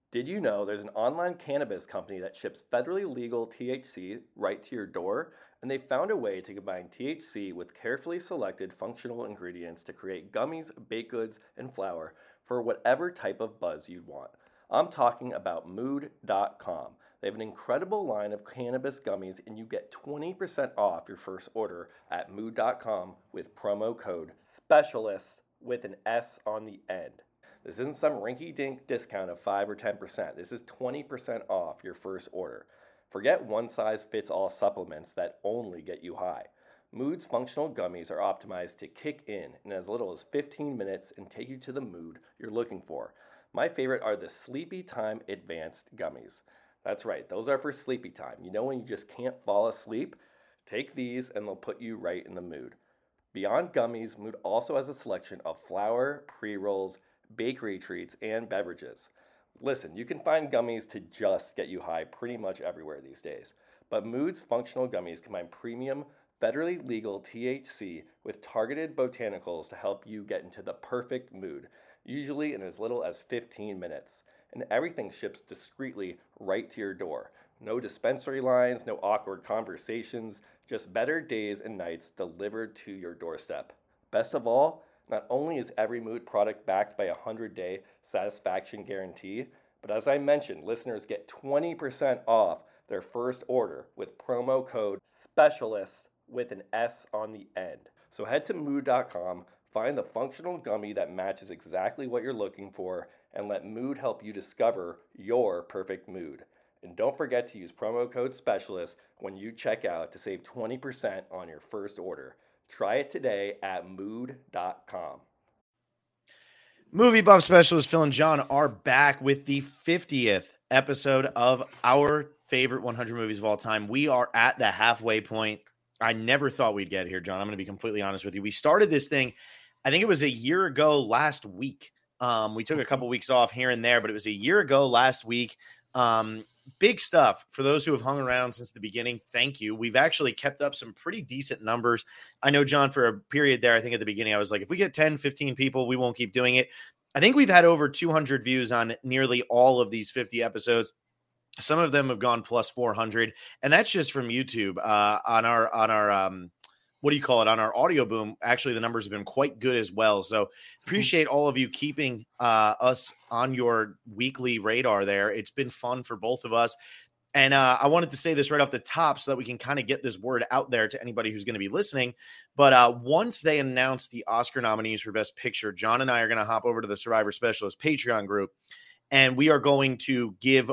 Did you know there's an online cannabis company that ships federally legal THC right to your door? And they found a way to combine THC with carefully selected functional ingredients to create gummies, baked goods, and flour for whatever type of buzz you'd want. I'm talking about Mood.com. They have an incredible line of cannabis gummies, and you get 20% off your first order at Mood.com with promo code SPECIALIST with an S on the end. This isn't some rinky dink discount of 5 or 10%. This is 20% off your first order. Forget one size fits all supplements that only get you high. Mood's functional gummies are optimized to kick in as little as 15 minutes and take you to the mood you're looking for. My favorite are the Sleepy Time Advanced Gummies. That's right, those are for sleepy time. You know when you just can't fall asleep? Take these and they'll put you right in the mood. Beyond gummies, Mood also has a selection of flour, pre-rolls, bakery treats, and beverages. Listen, you can find gummies to just get you high pretty much everywhere these days. But Mood's functional gummies combine premium, federally legal THC with targeted botanicals to help you get into the perfect mood, usually in as little as 15 minutes. And everything ships discreetly right to your door. No dispensary lines, no awkward conversations, just better days and nights delivered to your doorstep. Best of all, not only is every Mood product backed by a 100-day satisfaction guarantee, but as I mentioned, listeners get 20% off their first order with promo code SPECIALIST with an S on the end. So head to Mood.com, find the functional gummy that matches exactly what you're looking for, and let Mood help you discover your perfect mood. And don't forget to use promo code SPECIALIST when you check out to save 20% on your first order. Try it today at Mood.com. Movie buff specialist Phil and John are back with the 50th episode of our favorite 100 movies of all time. We are at the halfway point. I never thought we'd get here, John. I'm going to be completely honest with you. We started this thing, I think it was a year ago last week. We took a couple weeks off here and there, but it was a year ago last week. Big stuff for those who have hung around since the beginning. Thank you. We've actually kept up some pretty decent numbers. I know, John, for a period there, I think at the beginning, I was like, if we get 10, 15 people, we won't keep doing it. I think we've had over 200 views on nearly all of these 50 episodes. Some of them have gone plus 400, and that's just from YouTube. On our what do you call it? On our audio boom, actually, the numbers have been quite good as well. So appreciate all of you keeping us on your weekly radar there. It's been fun for both of us. And I wanted to say this right off the top so that we can kind of get this word out there to anybody who's going to be listening. But once they announce the Oscar nominees for Best Picture, John and I are going to hop over to the Survivor Specialist Patreon group. And we are going to give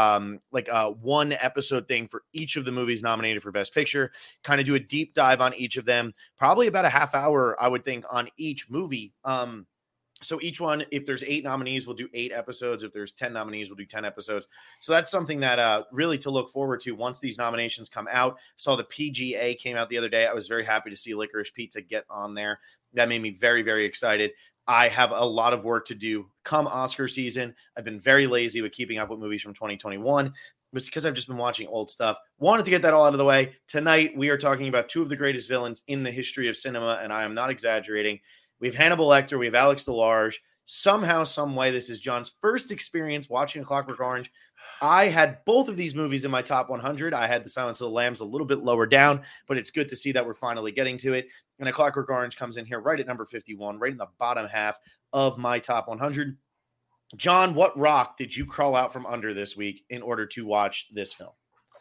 a one episode thing for each of the movies nominated for Best Picture, kind of do a deep dive on each of them, probably about a half hour, I would think, on each movie. So each one, if there's 8 nominees, we'll do 8 episodes. If there's 10 nominees, we'll do 10 episodes. So that's something that really to look forward to once these nominations come out. Saw the PGA came out the other day. I was very happy to see Licorice Pizza get on there. That made me very, very excited. I have a lot of work to do come Oscar season. I've been very lazy with keeping up with movies from 2021. It's because I've just been watching old stuff. Wanted to get that all out of the way. Tonight, we are talking about 2 of the greatest villains in the history of cinema, and I am not exaggerating. We have Hannibal Lecter. We have Alex DeLarge. Somehow, some way, this is John's first experience watching A Clockwork Orange. I had both of these movies in my top 100. I had The Silence of the Lambs a little bit lower down, but it's good to see that we're finally getting to it. And A Clockwork Orange comes in here right at number 51, right in the bottom half of my top 100. John, what rock did you crawl out from under this week in order to watch this film?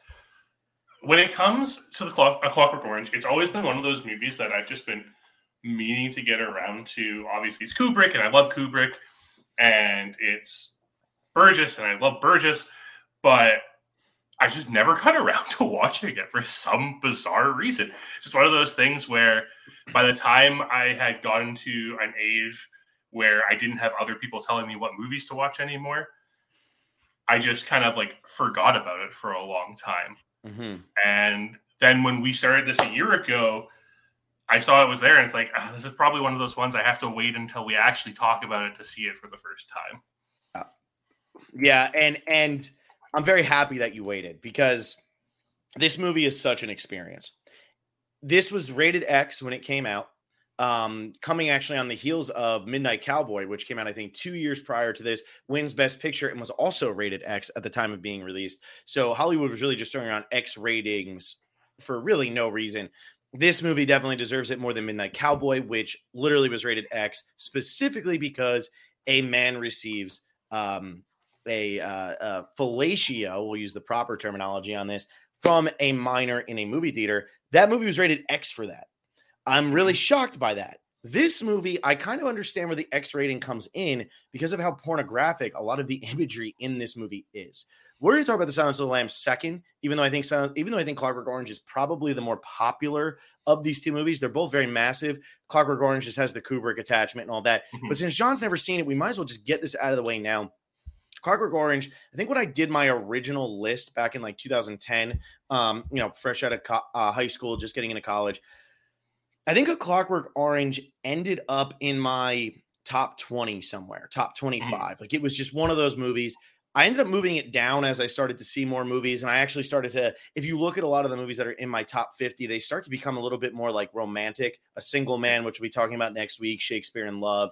When it comes to A Clockwork Orange, it's always been one of those movies that I've just been meaning to get around to. Obviously, it's Kubrick, and I love Kubrick, and it's Burgess, and I love Burgess, but I just never got around to watching it for some bizarre reason. It's just one of those things where by the time I had gotten to an age where I didn't have other people telling me what movies to watch anymore, I just kind of forgot about it for a long time. Mm-hmm. And then when we started this a year ago, I saw it was there, and it's like, this is probably one of those ones I have to wait until we actually talk about it to see it for the first time. Yeah, and I'm very happy that you waited, because this movie is such an experience. This was rated X when it came out. coming actually on the heels of Midnight Cowboy, which came out, I think, 2 years prior to this, wins Best Picture and was also rated X at the time of being released. So Hollywood was really just throwing around X ratings for really no reason. This movie definitely deserves it more than Midnight Cowboy, which literally was rated X specifically because a man receives a fellatio, we'll use the proper terminology on this, from a minor in a movie theater. That movie was rated X for that. I'm really shocked by that. This movie, I kind of understand where the X rating comes in because of how pornographic a lot of the imagery in this movie is. We're going to talk about The Silence of the Lambs second, even though I think Clockwork Orange is probably the more popular of these two movies. They're both very massive. Clockwork Orange just has the Kubrick attachment and all that. But since John's never seen it, we might as well just get this out of the way now. Clockwork Orange, I think when I did my original list back in like 2010, fresh out of high school, just getting into college, I think A Clockwork Orange ended up in my top 20 somewhere, top 25. Like it was just one of those movies. I ended up moving it down as I started to see more movies. And I actually started to, if you look at a lot of the movies that are in my top 50, they start to become a little bit more like romantic. A Single Man, which we'll be talking about next week, Shakespeare in Love,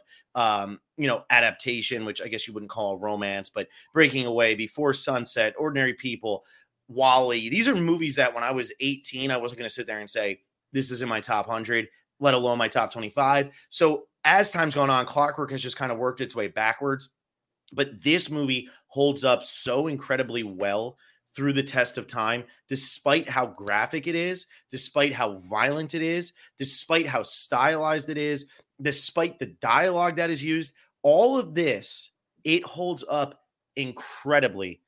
Adaptation, which I guess you wouldn't call a romance, but Breaking Away, Before Sunset, Ordinary People, Wall-E. These are movies that when I was 18, I wasn't going to sit there and say, this is in my top 100, let alone my top 25. So as time's gone on, Clockwork has just kind of worked its way backwards. But this movie holds up so incredibly well through the test of time, despite how graphic it is, despite how violent it is, despite how stylized it is, despite the dialogue that is used. All of this, it holds up incredibly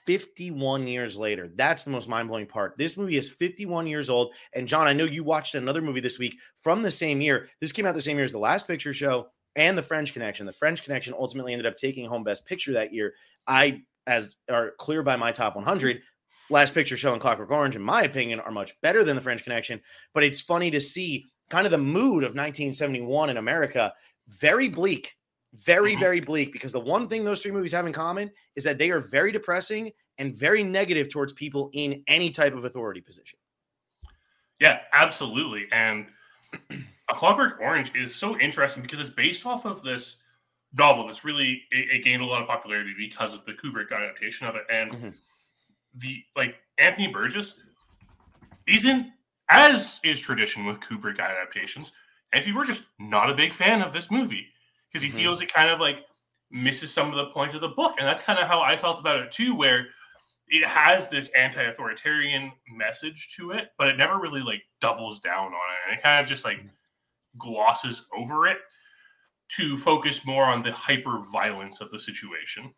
51 years later. That's the most mind-blowing part. This movie is 51 years old. And John, I know you watched another movie this week from the same year. This came out the same year as The Last Picture Show and The French Connection. The French Connection ultimately ended up taking home Best Picture that year. As are clear by my top 100, Last Picture Show and Clockwork Orange, in my opinion, are much better than The French Connection. But it's funny to see kind of the mood of 1971 in America. Very bleak, very, very bleak, because the one thing those three movies have in common is that they are very depressing and very negative towards people in any type of authority position. Yeah, absolutely. And A Clockwork Orange is so interesting because it's based off of this novel that's really it gained a lot of popularity because of the Kubrick adaptation of it. And Anthony Burgess isn't, as is tradition with Kubrick adaptations, Anthony Burgess not a big fan of this movie because he feels it kind of like misses some of the point of the book. And that's kind of how I felt about it too, where it has this anti-authoritarian message to it, but it never really like doubles down on it. And it kind of just like glosses over it to focus more on the hyper violence of the situation.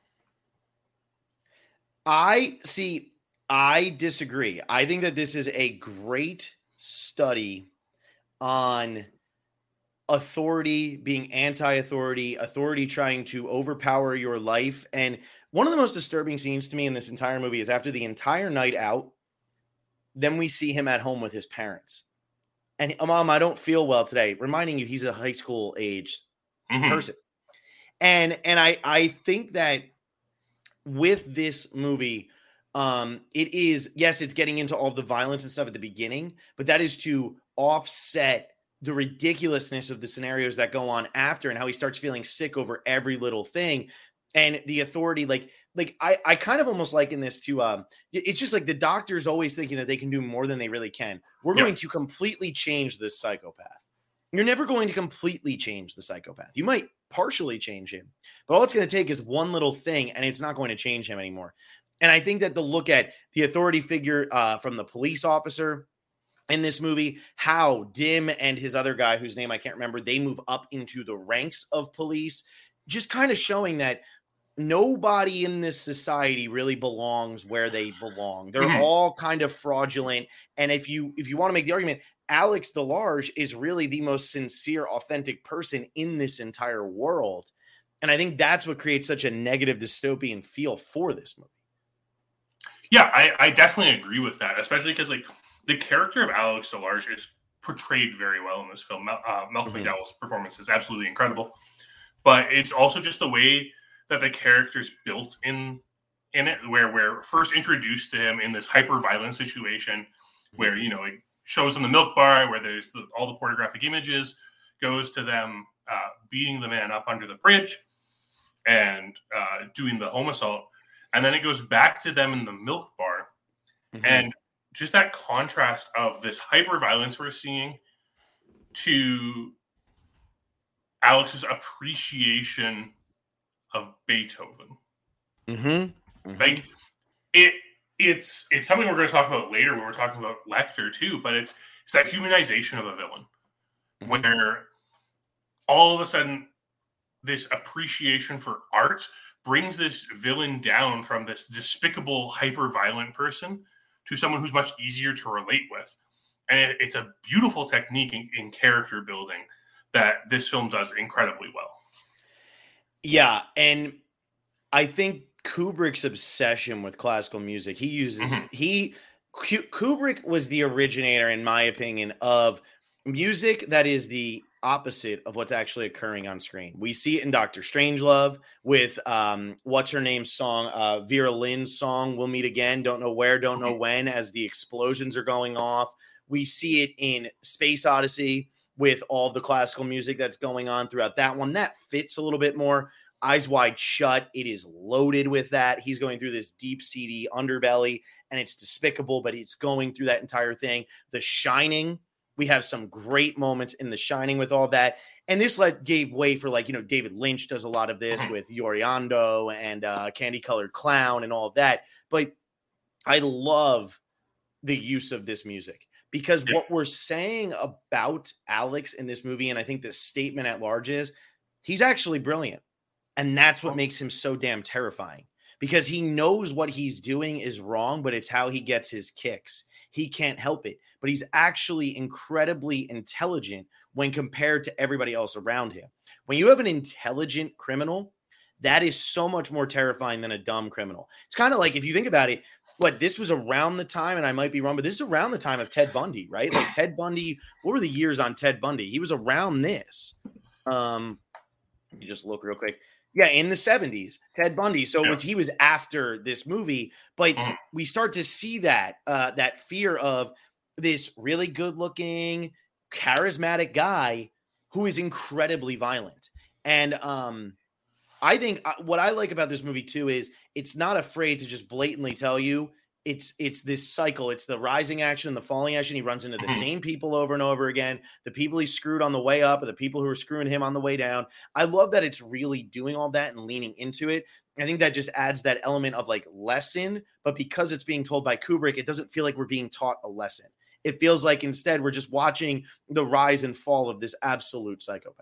I disagree. I think that this is a great study on authority being anti-authority, authority trying to overpower your life. And one of the most disturbing scenes to me in this entire movie is after the entire night out, then we see him at home with his parents. And Mom, I don't feel well today, reminding you he's a high school age person. And I think that with this movie, it is, yes, it's getting into all the violence and stuff at the beginning, but that is to offset the ridiculousness of the scenarios that go on after and how he starts feeling sick over every little thing. And the authority, I kind of almost liken this to, it's just like the doctor's always thinking that they can do more than they really can. We're going to completely change this psychopath. You're never going to completely change the psychopath. You might partially change him, but all it's going to take is one little thing, and it's not going to change him anymore. And I think that the look at the authority figure from the police officer in this movie, how Dim and his other guy, whose name I can't remember, they move up into the ranks of police, just kind of showing that nobody in this society really belongs where they belong. They're all kind of fraudulent. And if you want to make the argument, Alex DeLarge is really the most sincere, authentic person in this entire world. And I think that's what creates such a negative dystopian feel for this movie. Yeah, I definitely agree with that, especially because the character of Alex DeLarge is portrayed very well in this film. Malcolm McDowell's performance is absolutely incredible. But it's also just the way that the character's built in it, where we're first introduced to him in this hyper-violent situation where, it shows in the milk bar where there's all the pornographic images. goes to them beating the man up under the bridge and doing the home assault. And then it goes back to them in the milk bar. Mm-hmm. And just that contrast of this hyper violence we're seeing to Alex's appreciation of Beethoven. Mm-hmm. Mm-hmm. Like it's something we're going to talk about later when we're talking about Lecter too, but it's that humanization of a villain, mm-hmm. where all of a sudden this appreciation for art brings this villain down from this despicable, hyper-violent person to someone who's much easier to relate with. And it's a beautiful technique in character building that this film does incredibly well. Yeah, and I think Kubrick's obsession with classical music, he uses Kubrick was the originator, in my opinion, of music that is the opposite of what's actually occurring on screen. We see it in Dr. Strangelove with what's her name's song, Vera Lynn's song, We'll Meet Again, Don't Know Where, Don't Know When, as the explosions are going off. We see it in Space Odyssey with all the classical music that's going on throughout that one. That fits a little bit more. Eyes Wide Shut, it is loaded with that. He's going through this deep, seedy underbelly, and it's despicable, but he's going through that entire thing. The Shining, we have some great moments in The Shining with all that. And this gave way for, David Lynch does a lot of this with Yoriando and Candy Colored Clown and all of that. But I love the use of this music because what we're saying about Alex in this movie, and I think the statement at large is, he's actually brilliant. And that's what makes him so damn terrifying, because he knows what he's doing is wrong, but it's how he gets his kicks. He can't help it, but he's actually incredibly intelligent when compared to everybody else around him. When you have an intelligent criminal, that is so much more terrifying than a dumb criminal. It's kind of like, if you think about it, this was around the time, and I might be wrong, but this is around the time of Ted Bundy, right? Like Ted Bundy, what were the years on Ted Bundy? He was around this. You just look real quick. Yeah, in the 70s, Ted Bundy. So he was after this movie, but we start to see that that fear of this really good-looking, charismatic guy who is incredibly violent. And I think what I like about this movie too is it's not afraid to just blatantly tell you it's this cycle. It's the rising action, the falling action. He runs into the same people over and over again. The people he screwed on the way up, or the people who are screwing him on the way down. I love that it's really doing all that and leaning into it. I think that just adds that element of lesson, but because it's being told by Kubrick, it doesn't feel like we're being taught a lesson. It feels like instead we're just watching the rise and fall of this absolute psychopath.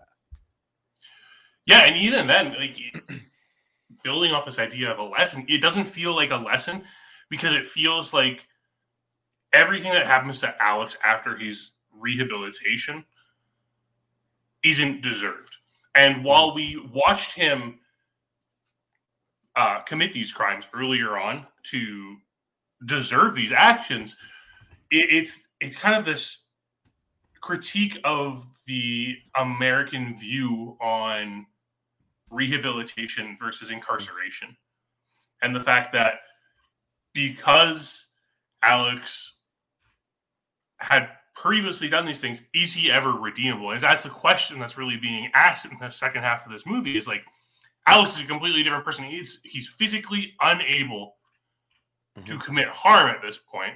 Yeah, and even then, building off this idea of a lesson, it doesn't feel like a lesson, because it feels like everything that happens to Alex after his rehabilitation isn't deserved. And while we watched him commit these crimes earlier on to deserve these actions, it's kind of this critique of the American view on rehabilitation versus incarceration. And the fact that because Alex had previously done these things, is he ever redeemable? And that's the question that's really being asked in the second half of this movie, is Alex is a completely different person. He's physically unable to commit harm at this point.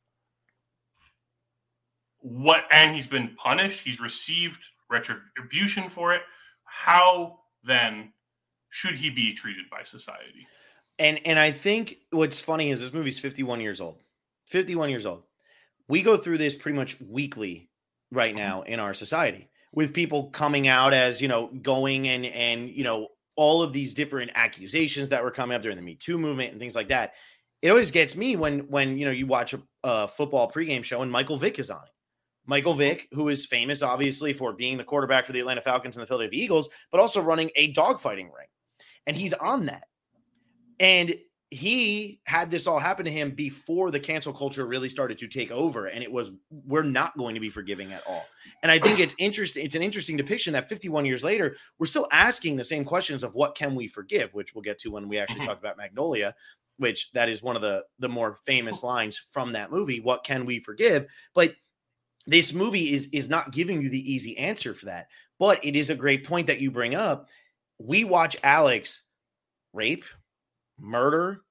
And he's been punished. He's received retribution for it. How then should he be treated by society? And I think what's funny is this movie's 51 years old. 51 years old. We go through this pretty much weekly right now in our society, with people coming out as, going and all of these different accusations that were coming up during the Me Too movement and things like that. It always gets me when you watch a football pregame show and Michael Vick is on it. Michael Vick, who is famous, obviously, for being the quarterback for the Atlanta Falcons and the Philadelphia Eagles, but also running a dogfighting ring. And he's on that. And he had this all happen to him before the cancel culture really started to take over. And it was, we're not going to be forgiving at all. And I think it's interesting. It's an interesting depiction that 51 years later, we're still asking the same questions of what can we forgive, which we'll get to when we actually talk about Magnolia, which that is one of the more famous lines from that movie. What can we forgive? But this movie is not giving you the easy answer for that. But it is a great point that you bring up. We watch Alex rape, murder,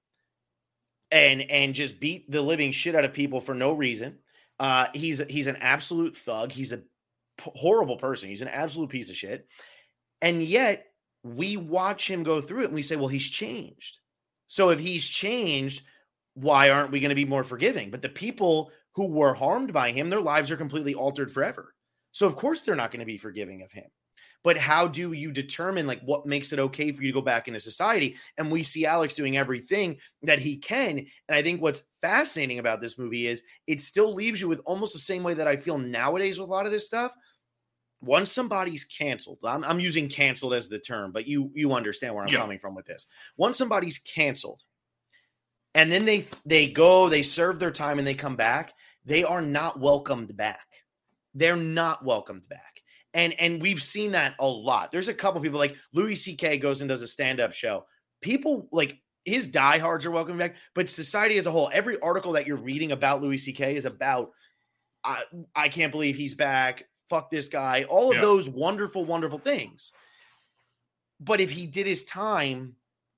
and just beat the living shit out of people for no reason. He's an absolute thug. He's a horrible person. He's an absolute piece of shit. And yet we watch him go through it and we say, well, he's changed. So if he's changed, why aren't we going to be more forgiving? But the people who were harmed by him, their lives are completely altered forever. So of course they're not going to be forgiving of him. But how do you determine like what makes it okay for you to go back into society? And we see Alex doing everything that he can. And I think what's fascinating about this movie is it still leaves you with almost the same way that I feel nowadays with a lot of this stuff. Once somebody's canceled, I'm using canceled as the term, but you understand where I'm coming from with this. Once somebody's canceled and then they serve their time and they come back, they are not welcomed back. They're not welcomed back. And we've seen that a lot. There's a couple people like Louis C.K. goes and does a stand-up show. People like his diehards are welcome back, but society as a whole, every article that you're reading about Louis C.K. is about, I can't believe he's back. Fuck this guy. All of those wonderful, wonderful things. But if he did his time,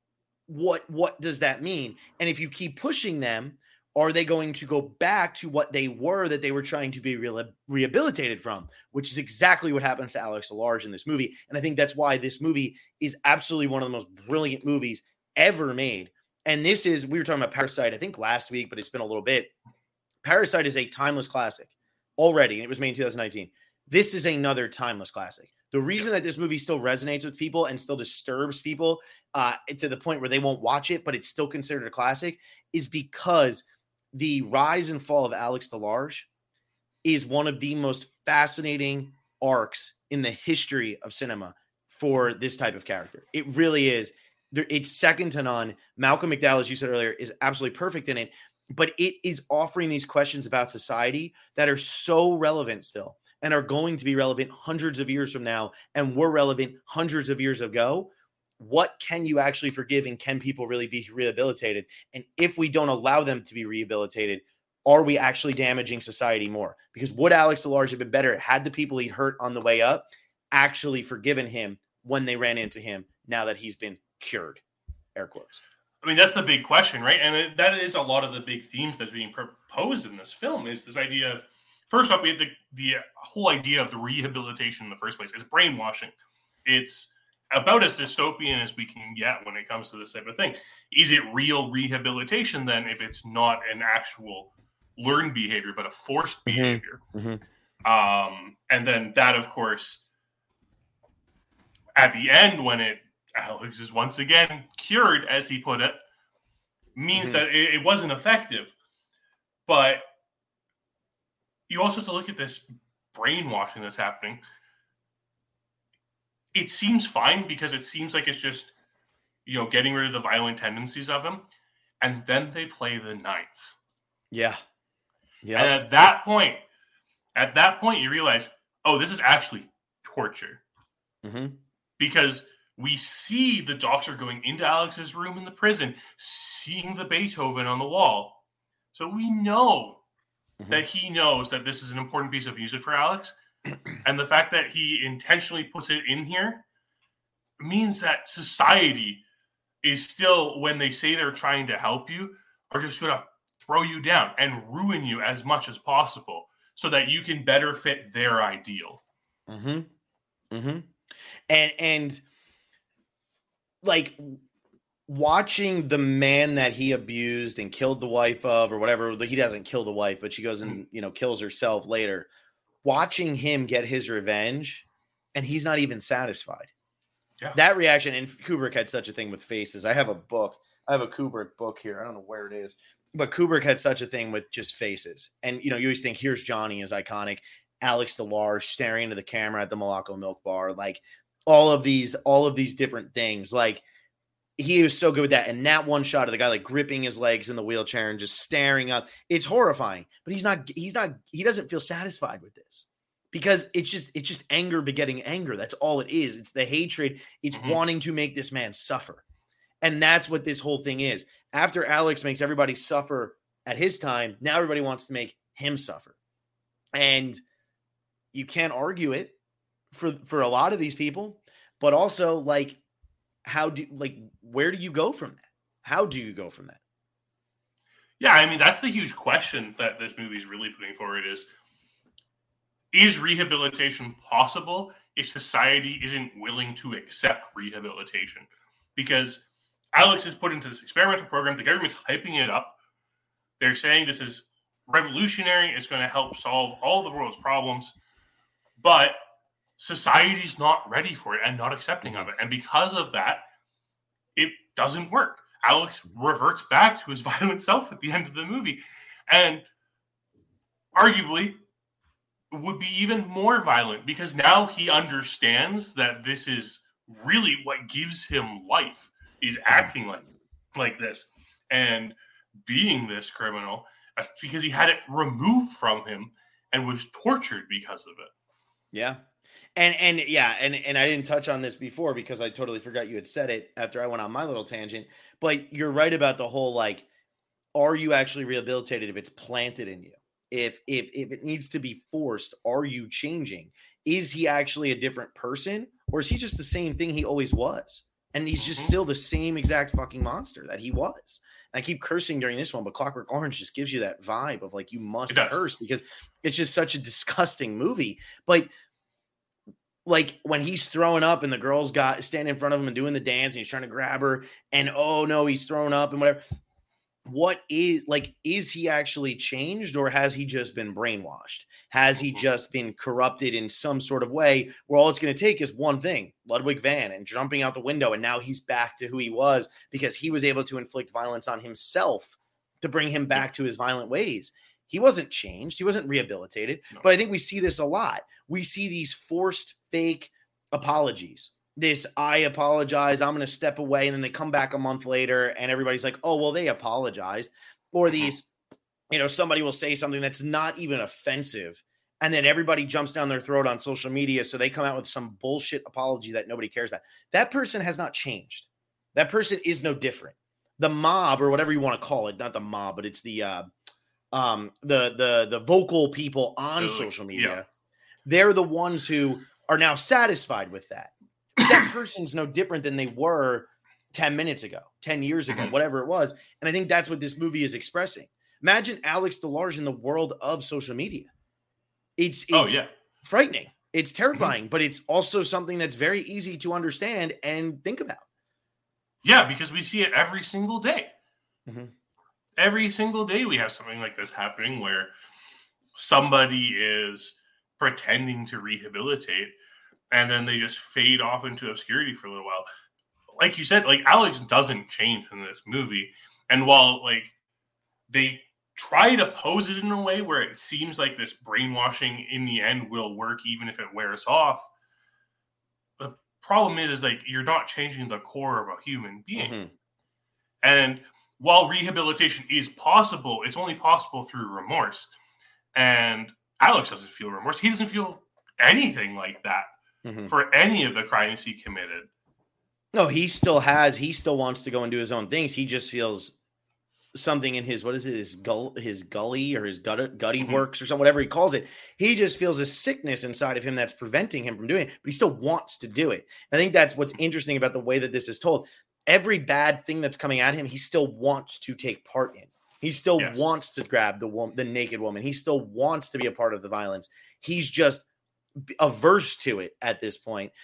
what does that mean? And if you keep pushing them, are they going to go back to what they were that they were trying to be rehabilitated from, which is exactly what happens to Alex DeLarge in this movie. And I think that's why this movie is absolutely one of the most brilliant movies ever made. And this is, we were talking about Parasite, I think last week, but it's been a little bit. Parasite is a timeless classic already, and it was made in 2019. This is another timeless classic. The reason that this movie still resonates with people and still disturbs people to the point where they won't watch it, but it's still considered a classic, is because the rise and fall of Alex DeLarge is one of the most fascinating arcs in the history of cinema for this type of character. It really is. It's second to none. Malcolm McDowell, as you said earlier, is absolutely perfect in it, but it is offering these questions about society that are so relevant still and are going to be relevant hundreds of years from now and were relevant hundreds of years ago. What can you actually forgive, and can people really be rehabilitated? And if we don't allow them to be rehabilitated, are we actually damaging society more? Because would Alex DeLarge have been better had the people he'd hurt on the way up actually forgiven him when they ran into him now that he's been cured? Air quotes. I mean, that's the big question, right? And that is a lot of the big themes that's being proposed in this film, is this idea of, first off, we have the whole idea of the rehabilitation in the first place. It's brainwashing. It's about as dystopian as we can get when it comes to this type of thing. Is it real rehabilitation then if it's not an actual learned behavior, but a forced behavior? Mm-hmm. And then that, of course, at the end, when Alex is once again cured, as he put it, means that it wasn't effective. But you also have to look at this brainwashing that's happening. It seems fine because it seems like it's just, getting rid of the violent tendencies of him. And then they play the night. Yeah. Yeah. And at that point, you realize, oh, this is actually torture. Mm-hmm. Because we see the doctor going into Alex's room in the prison, seeing the Beethoven on the wall. So we know that he knows that this is an important piece of music for Alex. And the fact that he intentionally puts it in here means that society is still, when they say they're trying to help you, are just going to throw you down and ruin you as much as possible so that you can better fit their ideal. Mm-hmm. Mm-hmm. And like watching the man that he abused and killed the wife of, or whatever, he doesn't kill the wife, but she goes and, kills herself later. Watching him get his revenge, and he's not even satisfied. Yeah. That reaction, and Kubrick had such a thing with faces. I have a Kubrick book here. I don't know where it is, but Kubrick had such a thing with just faces. And, you always think, here's Johnny is iconic. Alex DeLarge staring into the camera at the Morocco Milk Bar. Like all of these different things. Like he was so good with that. And that one shot of the guy like gripping his legs in the wheelchair and just staring up. It's horrifying, but he doesn't feel satisfied with this because it's just anger begetting anger. That's all it is. It's the hatred. It's wanting to make this man suffer. And that's what this whole thing is. After Alex makes everybody suffer at his time, now everybody wants to make him suffer. And you can't argue it. for a lot of these people, but also like where do you go from that? How do you go from that? Yeah, I mean, that's the huge question that this movie is really putting forward is rehabilitation possible if society isn't willing to accept rehabilitation? Because Alex is put into this experimental program, the government's hyping it up. They're saying this is revolutionary, it's going to help solve all the world's problems, but society's not ready for it and not accepting of it. And because of that, it doesn't work. Alex reverts back to his violent self at the end of the movie, and arguably would be even more violent because now he understands that this is really what gives him life, is acting like this and being this criminal, because he had it removed from him and was tortured because of it. Yeah. And I didn't touch on this before because I totally forgot you had said it after I went on my little tangent, but you're right about the whole, like, are you actually rehabilitated if it's planted in you? If it needs to be forced, are you changing? Is he actually a different person, or is he just the same thing he always was? And he's just still the same exact fucking monster that he was. And I keep cursing during this one, but Clockwork Orange just gives you that vibe of like, you must curse because it's just such a disgusting movie. But like when he's throwing up and the girl's standing in front of him and doing the dance and he's trying to grab her and, oh no, he's throwing up and whatever. Is he actually changed, or has he just been brainwashed? Has he just been corrupted in some sort of way where all it's going to take is one thing, Ludwig van and jumping out the window, and now he's back to who he was because he was able to inflict violence on himself to bring him back to his violent ways. He wasn't changed. He wasn't rehabilitated. No. But I think we see this a lot. We see these forced fake apologies. This, I apologize, I'm going to step away. And then they come back a month later and everybody's like, oh, well, they apologized. Or these, somebody will say something that's not even offensive. And then everybody jumps down their throat on social media. So they come out with some bullshit apology that nobody cares about. That person has not changed. That person is no different. The mob, or whatever you want to call it, not the mob, but it's the vocal people on social media. Yeah. They're the ones who are now satisfied with that. That person's no different than they were 10 minutes ago, 10 years ago, whatever it was. And I think that's what this movie is expressing. Imagine Alex DeLarge in the world of social media. It's frightening. It's terrifying, but it's also something that's very easy to understand and think about. Yeah, because we see it every single day. Every single day we have something like this happening where somebody is pretending to rehabilitate and then they just fade off into obscurity for a little while. Like you said, like Alex doesn't change in this movie. And while like they try to pose it in a way where it seems like this brainwashing in the end will work even if it wears off, the problem is like you're not changing the core of a human being. And while rehabilitation is possible, it's only possible through remorse. And Alex doesn't feel remorse. He doesn't feel anything like that for any of the crimes he committed. No, he still wants to go and do his own things. He just feels something in his, his gully or his gutty works or something, whatever he calls it. He just feels a sickness inside of him that's preventing him from doing it, but he still wants to do it. I think that's what's interesting about the way that this is told. Every bad thing that's coming at him, he still wants to take part in. He still wants to grab the naked woman. He still wants to be a part of the violence. He's just averse to it at this point,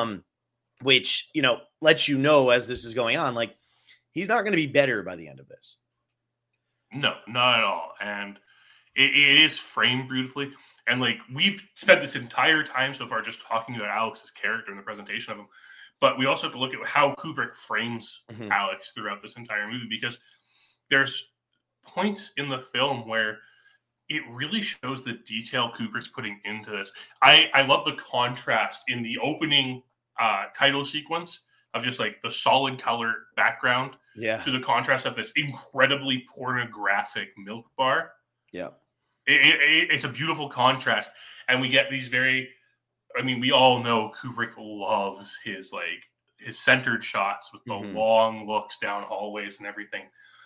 which, lets you know as this is going on, like he's not going to be better by the end of this. No, not at all. And it is framed beautifully. And like we've spent this entire time so far just talking about Alex's character and the presentation of him. But we also have to look at how Kubrick frames Alex throughout this entire movie, because there's points in the film where it really shows the detail Kubrick's putting into this. I love the contrast in the opening title sequence of just like the solid color background to the contrast of this incredibly pornographic milk bar. Yeah. It's a beautiful contrast. And we get these we all know Kubrick loves his centered shots with the long looks down hallways and everything.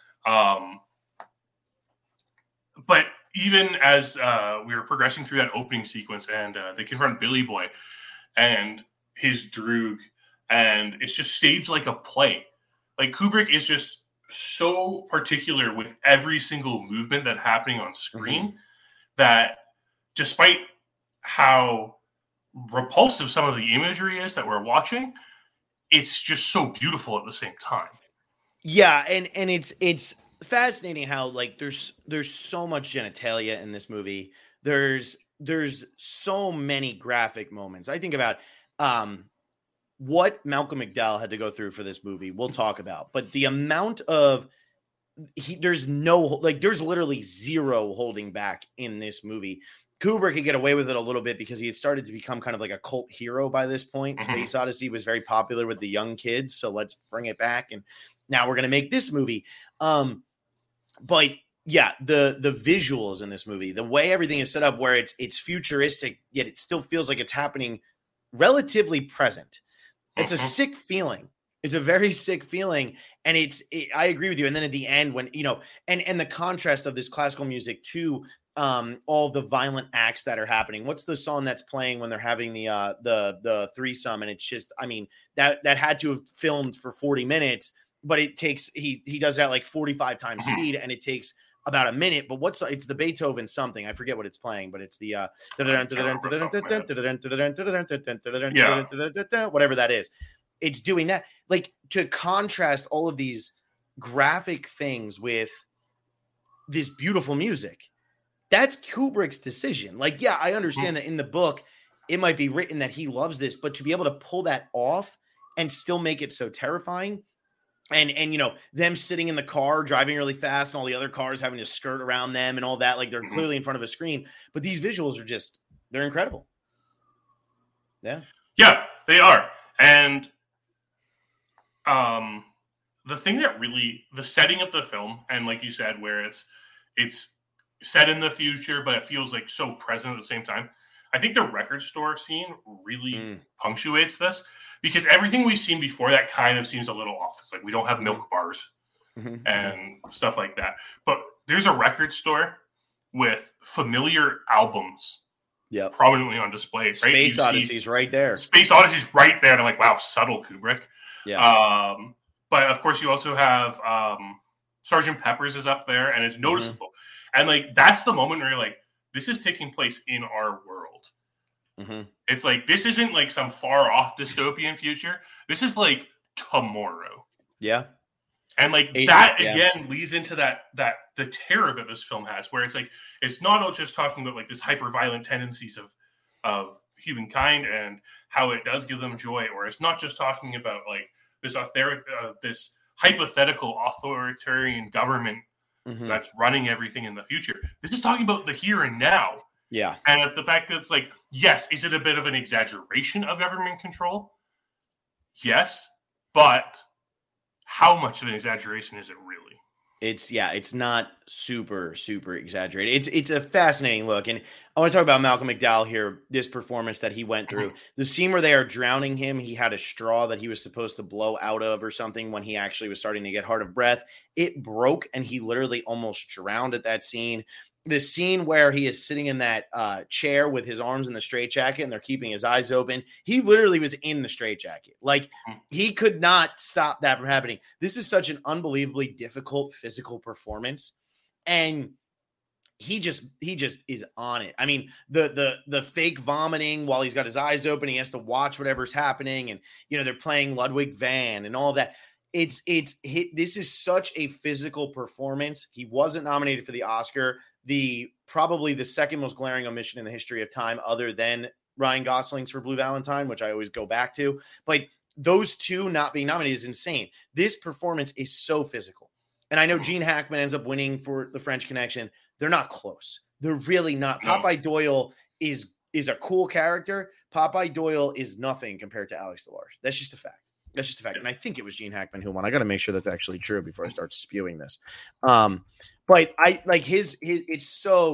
But even as we were progressing through that opening sequence and they confront Billy Boy, and his droog, and it's just staged like a play. Like Kubrick is just so particular with every single movement that's happening on screen that despite how repulsive some of the imagery is that we're watching, it's just so beautiful at the same time. Yeah, and it's fascinating how like there's so much genitalia in this movie. There's so many graphic moments. I think about what Malcolm McDowell had to go through for this movie. We'll talk about, but the amount of there's literally zero holding back in this movie. Kubrick could get away with it a little bit because he had started to become kind of like a cult hero by this point. Space Odyssey was very popular with the young kids, so let's bring it back. And now we're going to make this movie. But yeah, the visuals in this movie, the way everything is set up, where it's futuristic, yet it still feels like it's happening relatively present. It's a sick feeling. It's a very sick feeling. And I agree with you. And then at the end, when, and the contrast of this classical music to all the violent acts that are happening. What's the song that's playing when they're having the threesome? And it's just, I mean, that had to have filmed for 40 minutes, but it takes, he does that like 45 times speed, and it takes about a minute. But it's the Beethoven something. I forget what it's playing, but it's the whatever that is. It's doing that, like, to contrast all of these graphic things with this beautiful music. That's Kubrick's decision. Like, yeah, I understand that in the book, it might be written that he loves this, but to be able to pull that off and still make it so terrifying, and them sitting in the car driving really fast and all the other cars having to skirt around them and all that, like they're clearly in front of a screen, but these visuals are just, they're incredible. Yeah, they are. And the thing that really, the setting of the film, and like you said, where it's set in the future, but it feels like so present at the same time. I think the record store scene really punctuates this, because everything we've seen before that kind of seems a little off. It's like we don't have milk bars and stuff like that. But there's a record store with familiar albums prominently on display. Right? Space Odyssey's right there. Space Odyssey's right there. And I'm like, wow, subtle Kubrick. Yeah. But of course, you also have Sgt. Pepper's is up there, and it's noticeable. And like that's the moment where you're like, this is taking place in our world. It's like, this isn't like some far off dystopian future. This is like tomorrow. Yeah. And like that again leads into that the terror that this film has, where it's like, it's not just talking about like this hyper violent tendencies of humankind and how it does give them joy, or it's not just talking about like this hypothetical authoritarian government that's running everything in the future. This is talking about the here and now. Yeah. And it's the fact that it's like, yes, is it a bit of an exaggeration of government control? Yes. But how much of an exaggeration is it really? It's not super, super exaggerated. It's a fascinating look. And I want to talk about Malcolm McDowell here, this performance that he went through. The scene where they are drowning him, he had a straw that he was supposed to blow out of or something when he actually was starting to get hard of breath. It broke, and he literally almost drowned at that scene. The scene where he is sitting in that chair with his arms in the straitjacket and they're keeping his eyes open. He literally was in the straitjacket. Like, he could not stop that from happening. This is such an unbelievably difficult physical performance. And he just is on it. I mean, the fake vomiting while he's got his eyes open, he has to watch whatever's happening. And, they're playing Ludwig van and all of that. This is such a physical performance. He wasn't nominated for the Oscar. Probably the second most glaring omission in the history of time, other than Ryan Gosling's for Blue Valentine, which I always go back to. But those two not being nominated is insane. This performance is so physical. And I know Gene Hackman ends up winning for The French Connection. They're not close. They're really not. No. Popeye Doyle is a cool character. Popeye Doyle is nothing compared to Alex DeLarge. That's just a fact. That's just a fact. And I think it was Gene Hackman who won. I got to make sure that's actually true before I start spewing this. But I like his it's so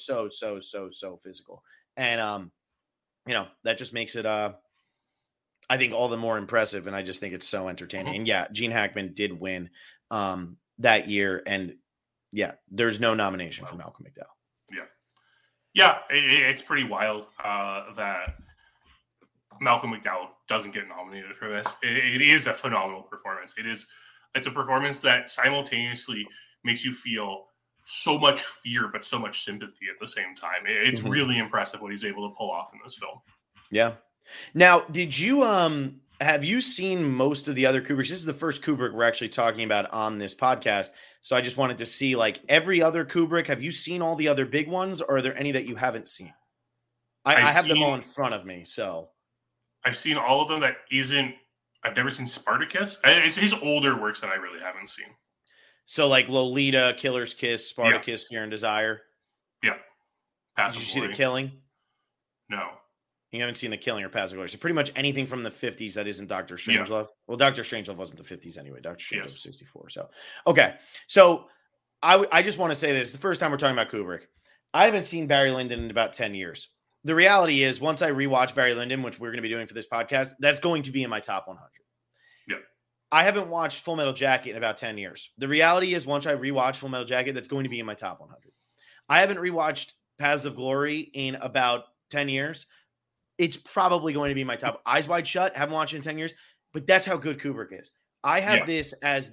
physical. And, that just makes it, I think, all the more impressive. And I just think it's so entertaining. And yeah, Gene Hackman did win that year. And yeah, there's no nomination for Malcolm McDowell. Yeah. Yeah. It's pretty wild that Malcolm McDowell doesn't get nominated for this. It is a phenomenal performance. It's a performance that simultaneously makes you feel so much fear, but so much sympathy at the same time. It's really impressive what he's able to pull off in this film. Yeah. Now, did you have you seen most of the other Kubricks? This is the first Kubrick we're actually talking about on this podcast. So I just wanted to see, like, every other Kubrick. Have you seen all the other big ones, or are there any that you haven't seen? I have them all in front of me. So I've seen all of them. I've never seen Spartacus. It's his older works that I really haven't seen. So like Lolita, Killer's Kiss, Spartacus, Fear and Desire. Yeah. Did you see The Killing? No. You haven't seen The Killing or Pass the Glory. So pretty much anything from the 50s that isn't Dr. Strangelove. Well, Dr. Strangelove wasn't the 50s anyway. Dr. Strangelove was 64. So, okay. So I just want to say this. The first time we're talking about Kubrick. I haven't seen Barry Lyndon in about 10 years. The reality is, once I rewatch Barry Lyndon, which we're going to be doing for this podcast, that's going to be in my top 100. Yeah. I haven't watched Full Metal Jacket in about 10 years. The reality is, once I rewatch Full Metal Jacket, that's going to be in my top 100. I haven't rewatched Paths of Glory in about 10 years. It's probably going to be my top. Eyes Wide Shut, haven't watched it in 10 years, but that's how good Kubrick is. I have this as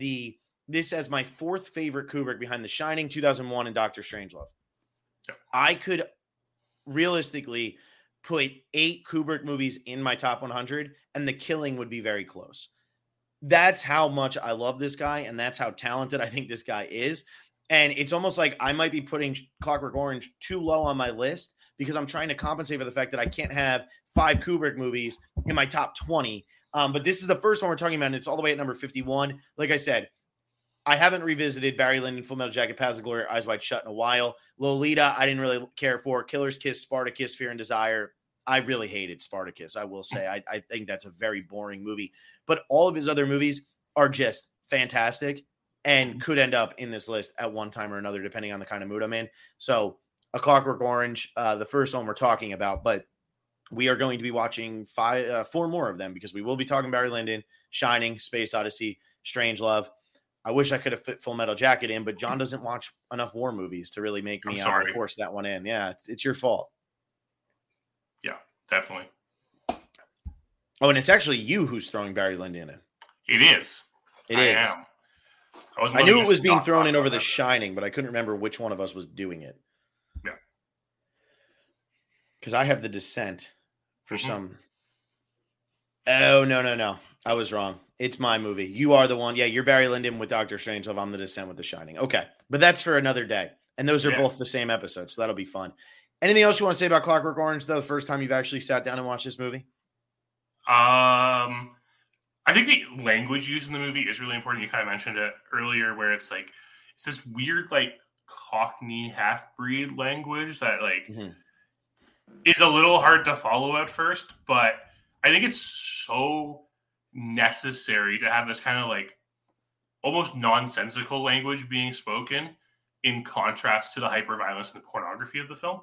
my fourth favorite Kubrick behind The Shining, 2001, and Dr. Strangelove. Yeah. I could realistically put 8 Kubrick movies in my top 100, and The Killing would be very close. That's how much I love this guy, and that's how talented I think this guy is. And it's almost like I might be putting Clockwork Orange too low on my list because I'm trying to compensate for the fact that I can't have 5 Kubrick movies in my top 20. But this is the first one we're talking about, and it's all the way at number 51. Like I said, I haven't revisited Barry Lyndon, Full Metal Jacket, Paths of Glory, Eyes Wide Shut in a while. Lolita, I didn't really care for. Killer's Kiss, Spartacus, Fear and Desire. I really hated Spartacus, I will say. I think that's a very boring movie. But all of his other movies are just fantastic and could end up in this list at one time or another, depending on the kind of mood I'm in. So, A Clockwork Orange, the first one we're talking about, but we are going to be watching 4 more of them because we will be talking Barry Lyndon, Shining, Space Odyssey, Strangelove. I wish I could have fit Full Metal Jacket in, but John doesn't watch enough war movies to really make me force that one in. Yeah, it's your fault. Yeah, definitely. Oh, and it's actually you who's throwing Barry Lyndon in. It is. It is. Am. I knew it was being thrown in over The Shining, but I couldn't remember which one of us was doing it. Yeah. Because I have The Descent for some. Oh, no. I was wrong. It's my movie. You are the one. Yeah, you're Barry Lyndon with Dr. Strangelove. I'm The Descent with The Shining. Okay. But that's for another day. And those are both the same episode, so that'll be fun. Anything else you want to say about Clockwork Orange, though, the first time you've actually sat down and watched this movie? I think the language used in the movie is really important. You kind of mentioned it earlier, where it's like it's this weird, like, Cockney half-breed language that, like, is a little hard to follow at first, but I think it's so necessary to have this kind of, like, almost nonsensical language being spoken in contrast to the hyper-violence and the pornography of the film.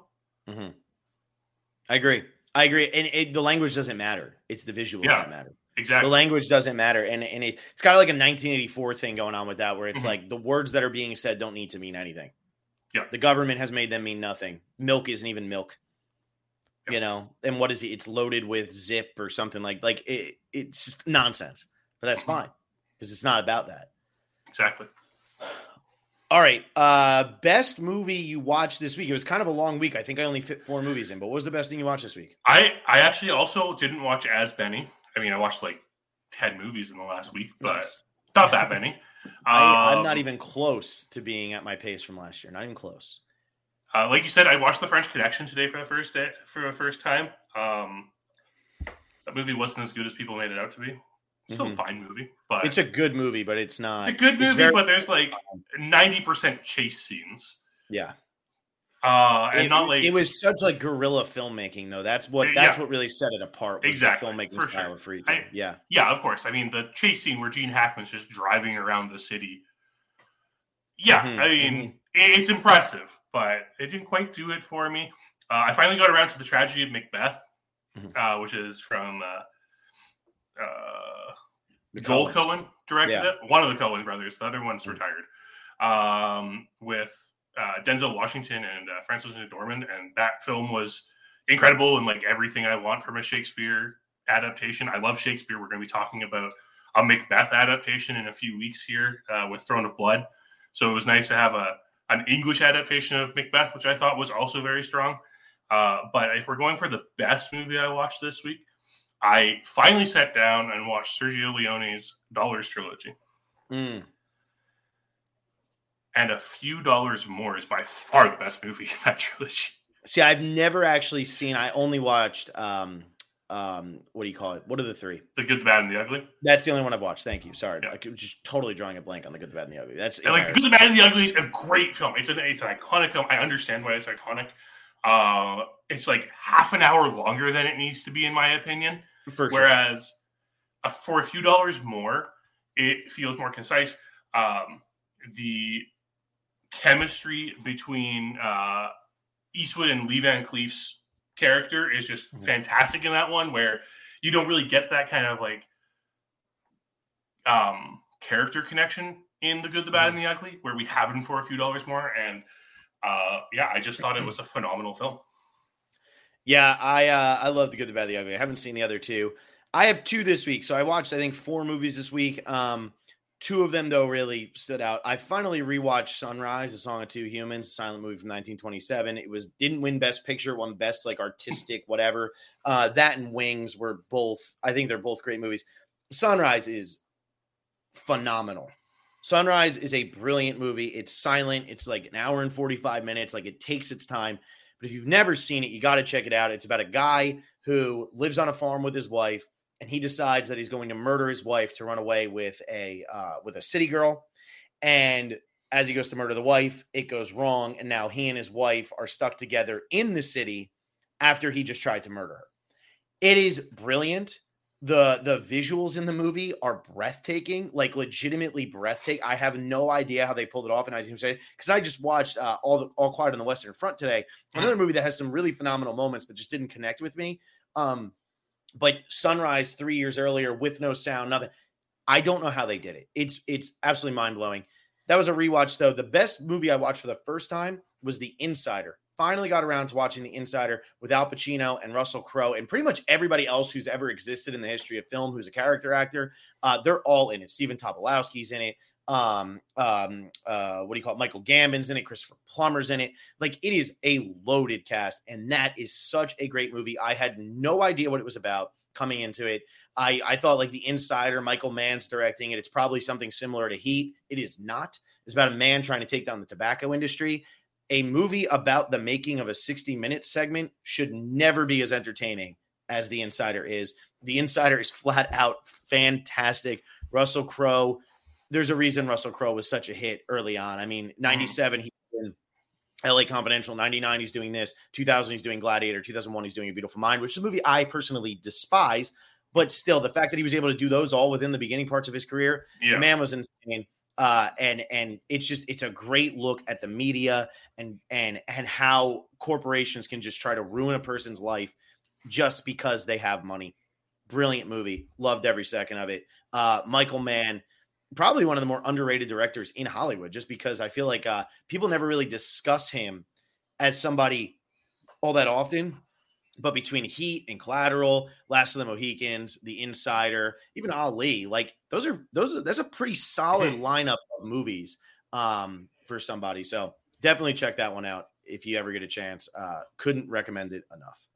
I agree. And the language doesn't matter. It's the visuals that matter. Exactly. The language doesn't matter. And it's kind of like a 1984 thing going on with that, where it's like the words that are being said don't need to mean anything. Yeah. The government has made them mean nothing. Milk isn't even milk. You know, and what is it? It's loaded with zip or something like it's just nonsense. But that's fine because it's not about that. Exactly. All right. Best movie you watched this week. It was kind of a long week. I think I only fit 4 movies in, but what was the best thing you watched this week? I actually also didn't watch as many. I mean, I watched like 10 movies in the last week, but not that many. I'm not even close to being at my pace from last year. Not even close. Like you said, I watched The French Connection today for the first time. That movie wasn't as good as people made it out to be. It's still a fine movie, but it's a good movie, but it's not. It's a good movie, but there's like 90% chase scenes. Yeah. It was such like guerrilla filmmaking, though. That's what really set it apart. Was the filmmaking style of Friedkin. Yeah, of course. I mean, the chase scene where Gene Hackman's just driving around the city. Yeah, I mean, it's impressive, but it didn't quite do it for me. I finally got around to The Tragedy of Macbeth, which is from Joel Coen directed it. One of the Coen brothers. The other one's retired. With Denzel Washington and Frances McDormand, and that film was incredible and like everything I want from a Shakespeare adaptation. I love Shakespeare. We're going to be talking about a Macbeth adaptation in a few weeks here with Throne of Blood. So it was nice to have an English adaptation of Macbeth, which I thought was also very strong. But if we're going for the best movie I watched this week, I finally sat down and watched Sergio Leone's Dollars trilogy. Mm. And A Few Dollars More is by far the best movie in that trilogy. See, I've never actually seen. I only watched. What do you call it? What are the three? The Good, the Bad, and the Ugly. That's the only one I've watched. Thank you. Sorry, Yeah. I was just totally drawing a blank on The Good, the Bad, and the Ugly. That's And like The Good, the Bad, and the Ugly is a great film. It's an iconic film. I understand why it's iconic. It's like half an hour longer than it needs to be, in my opinion. For sure. Whereas for A Few Dollars More, it feels more concise. The chemistry between Eastwood and Lee Van Cleef's character is just fantastic in that one, where you don't really get that kind of like character connection in The Good, the Bad, and the Ugly, where we have him for A Few Dollars More. And I just thought it was a phenomenal film. Yeah, I love The Good, the Bad, the Ugly. I haven't seen the other two. I have two this week. So I watched, I think, 4 movies this week. Two of them, though, really stood out. I finally rewatched Sunrise, A Song of Two Humans, a silent movie from 1927. It didn't win Best Picture, won Best like artistic, whatever. That and Wings were both, I think they're both great movies. Sunrise is phenomenal. Sunrise is a brilliant movie. It's silent. It's like an hour and 45 minutes. Like, it takes its time. But if you've never seen it, you got to check it out. It's about a guy who lives on a farm with his wife, and he decides that he's going to murder his wife to run away with a city girl. And as he goes to murder the wife, it goes wrong. And now he and his wife are stuck together in the city after he just tried to murder her. It is brilliant. The visuals in the movie are breathtaking, like legitimately breathtaking. I have no idea how they pulled it off. And I was say, because I just watched All Quiet on the Western Front today, another movie that has some really phenomenal moments, but just didn't connect with me. But Sunrise 3 years earlier with no sound, nothing. I don't know how they did it. It's absolutely mind blowing. That was a rewatch though. The best movie I watched for the first time was The Insider. Finally got around to watching The Insider with Al Pacino and Russell Crowe and pretty much everybody else who's ever existed in the history of film who's a character actor. They're all in it. Stephen Tobolowsky's in it. What do you call it? Michael Gambon's in it. Christopher Plummer's in it. Like, it is a loaded cast, and that is such a great movie. I had no idea what it was about coming into it. I thought like The Insider, Michael Mann's directing it. It's probably something similar to Heat. It is not. It's about a man trying to take down the tobacco industry. A movie about the making of a 60-minute segment should never be as entertaining as The Insider is. The Insider is flat out fantastic. Russell Crowe, there's a reason Russell Crowe was such a hit early on. I mean, 97, he's in LA Confidential. 99, he's doing this. 2000, he's doing Gladiator. 2001, he's doing A Beautiful Mind, which is a movie I personally despise. But still, the fact that he was able to do those all within the beginning parts of his career, the man was insane. And it's a great look at the media and how corporations can just try to ruin a person's life just because they have money. Brilliant movie. Loved every second of it. Michael Mann, probably one of the more underrated directors in Hollywood, just because I feel like people never really discuss him as somebody all that often. But between Heat and Collateral, Last of the Mohicans, The Insider, even Ali, like that's a pretty solid lineup of movies for somebody. So definitely check that one out if you ever get a chance. Couldn't recommend it enough.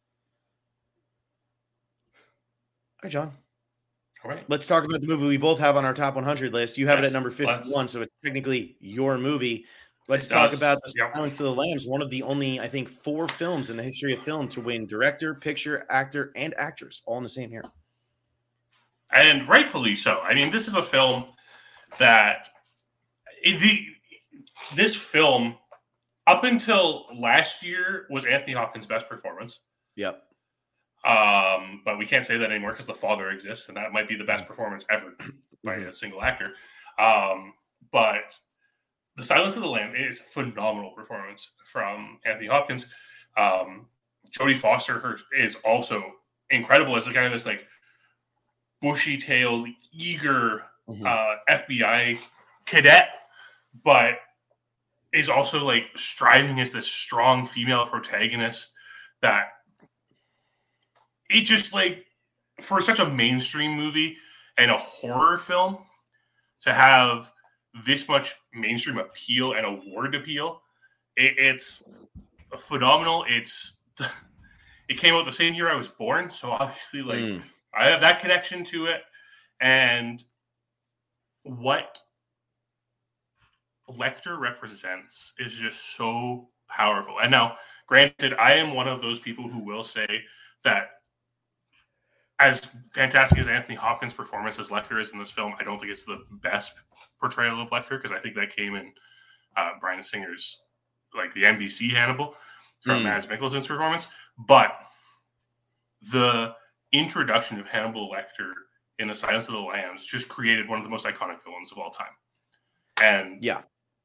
All right, John. All right. Let's talk about the movie we both have on our top 100 list. You have it at number 51, so it's technically your movie. Let's talk about The Silence of the Lambs, one of the only, I think, 4 films in the history of film to win director, picture, actor, and actress all in the same year. And rightfully so. I mean, this is a film that this film, up until last year, was Anthony Hopkins' best performance. Yep. But we can't say that anymore because The Father exists, and that might be the best performance ever by a single actor. But The Silence of the Lamb is a phenomenal performance from Anthony Hopkins. Jodie Foster is also incredible as a kind of this like bushy-tailed, eager FBI cadet, but is also like striving as this strong female protagonist that it just like for such a mainstream movie and a horror film to have this much mainstream appeal and award appeal, it's phenomenal. It came out the same year I was born, so obviously, like, I have that connection to it. And what Lecter represents is just so powerful. And now, granted, I am one of those people who will say that as fantastic as Anthony Hopkins' performance as Lecter is in this film, I don't think it's the best portrayal of Lecter, because I think that came in Bryan Singer's, like, the NBC Hannibal from Mads Mikkelsen's performance. But the introduction of Hannibal Lecter in The Silence of the Lambs just created one of the most iconic villains of all time. And yeah,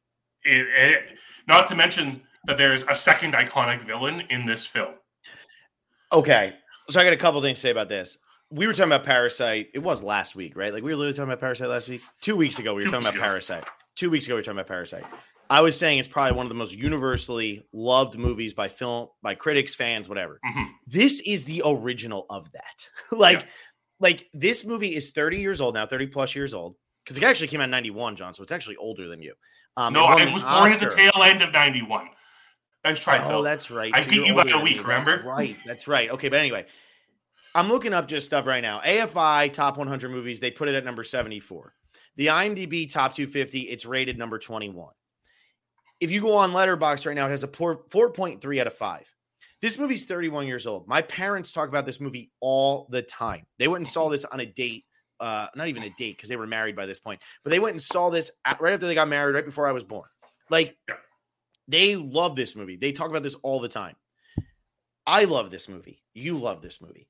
not to mention that there's a second iconic villain in this film. Okay, so I got a couple things to say about this. We were talking about Parasite. It was last week, right? Like, we were literally talking about Parasite last week. 2 weeks ago, we were talking about Parasite. 2 weeks ago, we were talking about Parasite. I was saying it's probably one of the most universally loved movies by critics, fans, whatever. Mm-hmm. This is the original of that. Like, this movie is 30 years old now, 30 plus years old, because it actually came out in 91, John, so it's actually older than you. No, I was born at the tail end of 91. Nice try, Phil. Oh, that's right. I beat you by a week, remember? That's right. Okay, but anyway, I'm looking up just stuff right now. AFI Top 100 Movies, they put it at number 74. The IMDb Top 250, it's rated number 21. If you go on Letterboxd right now, it has a 4.3 out of 5. This movie's 31 years old. My parents talk about this movie all the time. They went and saw this on a date. Not even a date, because they were married by this point. But they went and saw this right after they got married, right before I was born. Like, they love this movie. They talk about this all the time. I love this movie. You love this movie.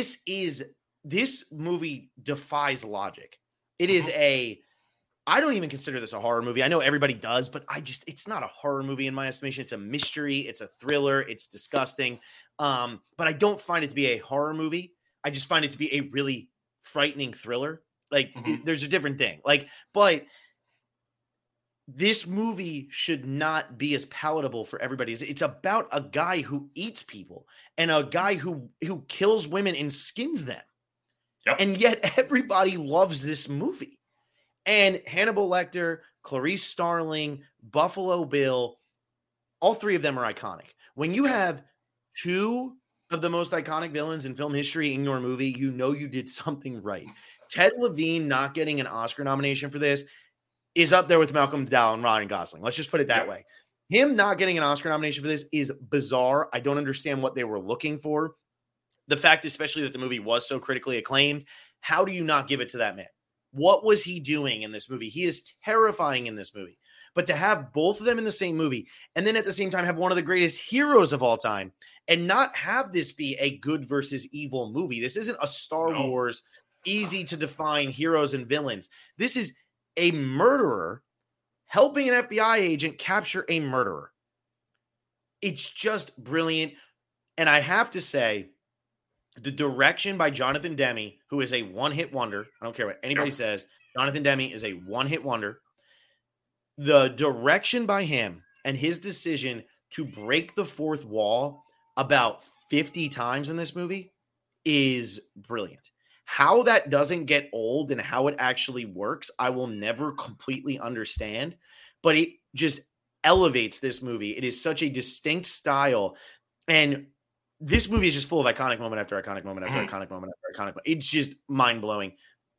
This movie defies logic. It is I don't even consider this a horror movie. I know everybody does, but it's not a horror movie in my estimation. It's a mystery. It's a thriller. It's disgusting. But I don't find it to be a horror movie. I just find it to be a really frightening thriller. Like, there's a different thing. Like, but this movie should not be as palatable for everybody. It's about a guy who eats people and a guy who kills women and skins them. Yep. And yet everybody loves this movie. And Hannibal Lecter, Clarice Starling, Buffalo Bill, all three of them are iconic. When you have two of the most iconic villains in film history in your movie, you know you did something right. Ted Levine not getting an Oscar nomination for this is up there with Malcolm McDowell and Ryan Gosling. Let's just put it that way. Him not getting an Oscar nomination for this is bizarre. I don't understand what they were looking for. The fact, especially, that the movie was so critically acclaimed, how do you not give it to that man? What was he doing in this movie? He is terrifying in this movie. But to have both of them in the same movie and then at the same time have one of the greatest heroes of all time and not have this be a good versus evil movie. This isn't a Star Wars easy to define heroes and villains. This is a murderer helping an FBI agent capture a murderer. It's just brilliant. And I have to say, the direction by Jonathan Demme, who is a one-hit wonder. I don't care what anybody says. Jonathan Demme is a one-hit wonder. The direction by him and his decision to break the fourth wall about 50 times in this movie is brilliant. How that doesn't get old and how it actually works, I will never completely understand, but it just elevates this movie. It is such a distinct style, and this movie is just full of iconic moment after iconic moment after iconic moment after iconic moment. It's just mind-blowing.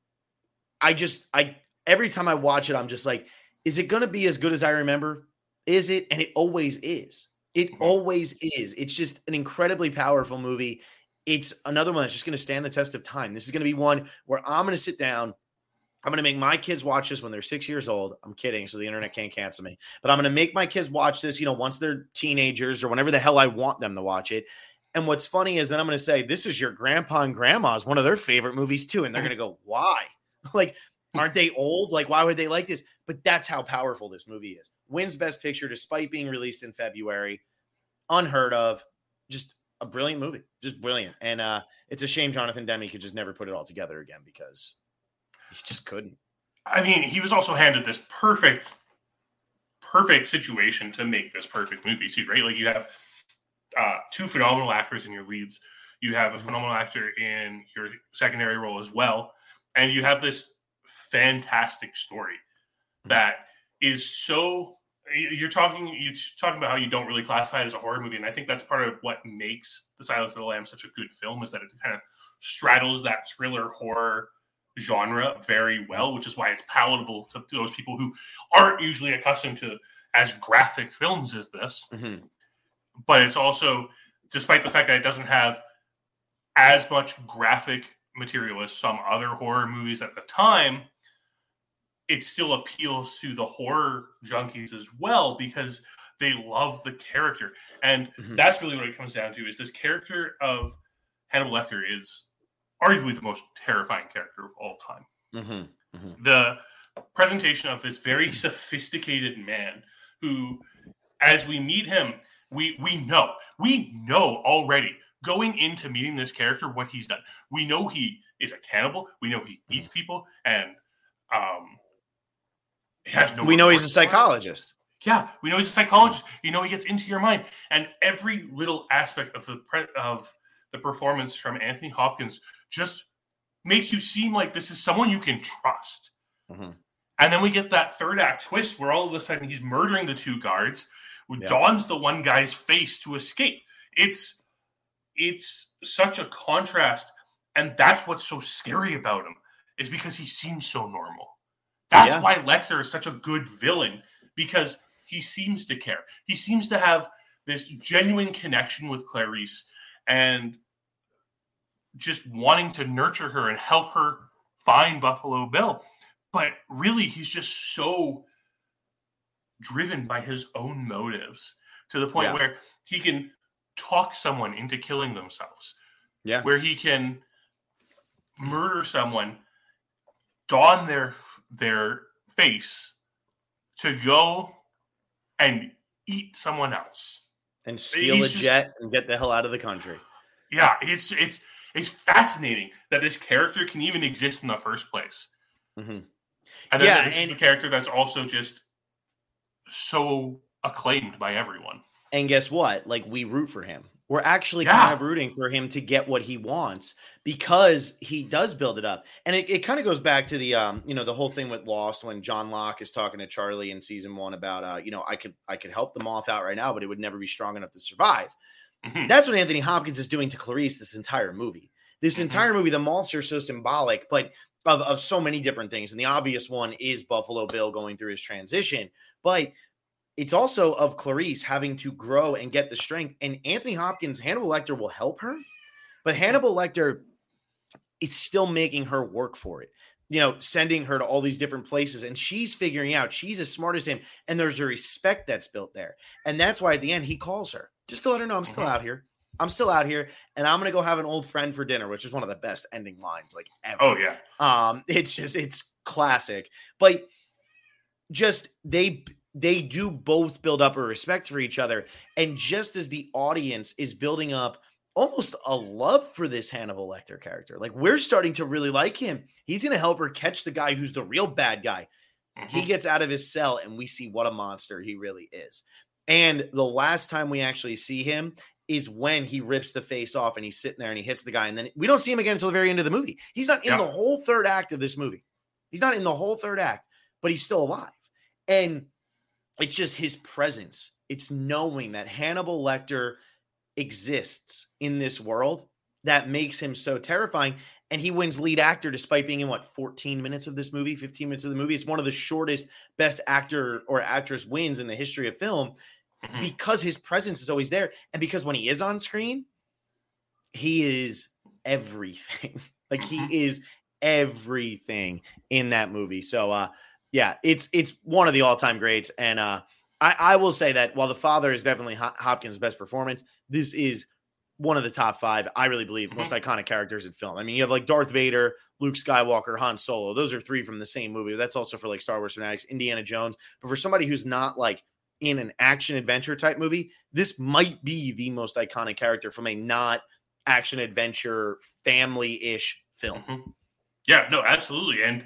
Every time I watch it, I'm just like, is it going to be as good as I remember? Is it? And it always is. It always is. It's just an incredibly powerful movie. It's another one that's just going to stand the test of time. This is going to be one where I'm going to sit down. I'm going to make my kids watch this when they're 6 years old. I'm kidding, so the internet can't cancel me. But I'm going to make my kids watch this, once they're teenagers or whenever the hell I want them to watch it. And what's funny is then I'm going to say, this is your grandpa and grandma's one of their favorite movies too. And they're going to go, why? Like, aren't they old? Like, why would they like this? But that's how powerful this movie is. Wins Best Picture despite being released in February. Unheard of. Just a brilliant movie. Just brilliant. And it's a shame Jonathan Demme could just never put it all together again because he just couldn't. I mean, he was also handed this perfect situation to make this perfect movie too, right? Like, you have two phenomenal actors in your leads. You have a phenomenal actor in your secondary role as well. And you have this fantastic story that is so... You're talking about how you don't really classify it as a horror movie. And I think that's part of what makes The Silence of the Lambs such a good film, is that it kind of straddles that thriller horror genre very well, which is why it's palatable to those people who aren't usually accustomed to as graphic films as this. Mm-hmm. But it's also, despite the fact that it doesn't have as much graphic material as some other horror movies at the time, it still appeals to the horror junkies as well, because they love the character. And that's really what it comes down to, is this character of Hannibal Lecter is arguably the most terrifying character of all time. The presentation of this very sophisticated man who, as we meet him, we know already going into meeting this character what he's done. We know he is a cannibal. We know he eats people, and has no. We know he's a psychologist. Yeah, we know he's a psychologist. You know, he gets into your mind, and every little aspect of the performance from Anthony Hopkins just makes you seem like this is someone you can trust. And then we get that third act twist where all of a sudden he's murdering the two guards, who dons the one guy's face to escape. It's such a contrast, and that's what's so scary about him, is because he seems so normal. That's why Lecter is such a good villain, because he seems to care. He seems to have this genuine connection with Clarice and just wanting to nurture her and help her find Buffalo Bill. But really, he's just so driven by his own motives, to the point where he can talk someone into killing themselves. Where he can murder someone, don their face to go and eat someone else. And steal a jet and get the hell out of the country. Yeah, it's fascinating that this character can even exist in the first place. And then this is the character that's also just so acclaimed by everyone. And guess what? Like, we root for him. We're actually kind of rooting for him to get what he wants, because he does build it up. And it kind of goes back to the, the whole thing with Lost, when John Locke is talking to Charlie in season 1 about, I could help the moth out right now, but it would never be strong enough to survive. That's what Anthony Hopkins is doing to Clarice this entire movie. This entire movie, the moths are so symbolic, but of so many different things. And the obvious one is Buffalo Bill going through his transition. But it's also of Clarice having to grow and get the strength. And Anthony Hopkins, Hannibal Lecter will help her, but Hannibal Lecter is still making her work for it. Sending her to all these different places, and she's figuring out she's as smart as him. And there's a respect that's built there. And that's why at the end he calls her just to let her know, I'm still out here. I'm still out here, and I'm going to go have an old friend for dinner, which is one of the best ending lines like ever. Oh yeah. It's classic, but just they do both build up a respect for each other. And just as the audience is building up almost a love for this Hannibal Lecter character, like, we're starting to really like him. He's going to help her catch the guy who's the real bad guy. He gets out of his cell, and we see what a monster he really is. And the last time we actually see him is when he rips the face off and he's sitting there and he hits the guy. And then we don't see him again until the very end of the movie. He's not in the whole third act of this movie. He's not in the whole third act, but he's still alive. And it's just his presence. It's knowing that Hannibal Lecter exists in this world that makes him so terrifying. And he wins lead actor despite being in 14 minutes of this movie, 15 minutes of the movie. It's one of the shortest best actor or actress wins in the history of film, because his presence is always there. And because when he is on screen, he is everything. Like, he is everything in that movie. So, it's one of the all-time greats. And I will say that while The Father is definitely Hopkins' best performance, this is one of the top 5, I really believe, most iconic characters in film. I mean, you have like Darth Vader, Luke Skywalker, Han Solo. Those are 3 from the same movie. That's also for like Star Wars fanatics, Indiana Jones. But for somebody who's not like in an action adventure type movie, this might be the most iconic character from a not action adventure family-ish film. Yeah, no, absolutely. And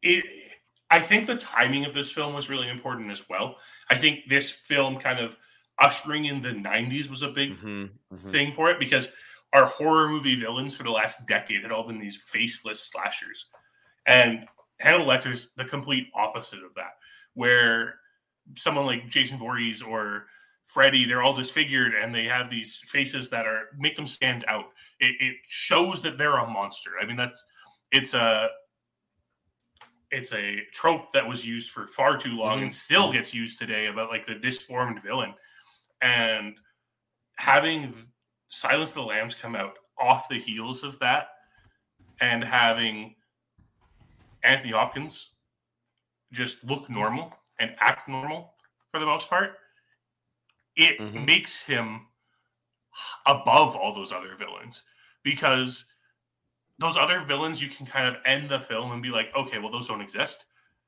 I think the timing of this film was really important as well. I think this film kind of ushering in the 90s was a big thing for it, because our horror movie villains for the last decade had all been these faceless slashers. And Hannibal Lecter's the complete opposite of that, where someone like Jason Voorhees or Freddy, they're all disfigured and they have these faces that make them stand out. It shows that they're a monster. I mean, it's a trope that was used for far too long and still gets used today about like the disformed villain. And having Silence of the Lambs come out off the heels of that, and having Anthony Hopkins just look normal and act normal for the most part, it makes him above all those other villains, because those other villains, you can kind of end the film and be like, okay, well, those don't exist.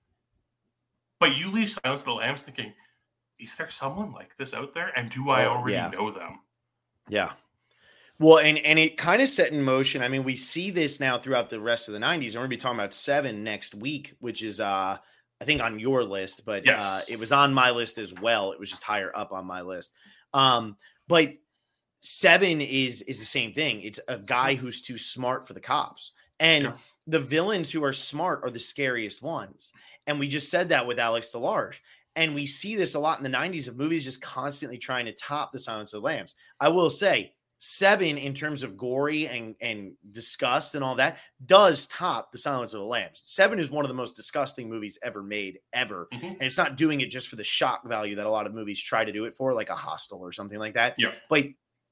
But you leave Silence of the Lambs thinking, is there someone like this out there? And do I already know them? Yeah. Well, and it kind of set in motion. I mean, we see this now throughout the rest of the 90s. And we're going to be talking about Seven next week, which is, I think, on your list. But it was on my list as well. It was just higher up on my list. But Seven is the same thing. It's a guy who's too smart for the cops. And the villains who are smart are the scariest ones. And we just said that with Alex DeLarge. And we see this a lot in the 90s of movies just constantly trying to top the Silence of the Lambs. I will say, Seven, in terms of gory and disgust and all that, does top the Silence of the Lambs. Seven is one of the most disgusting movies ever made, ever. And it's not doing it just for the shock value that a lot of movies try to do it for, like a Hostel or something like that. Yeah. But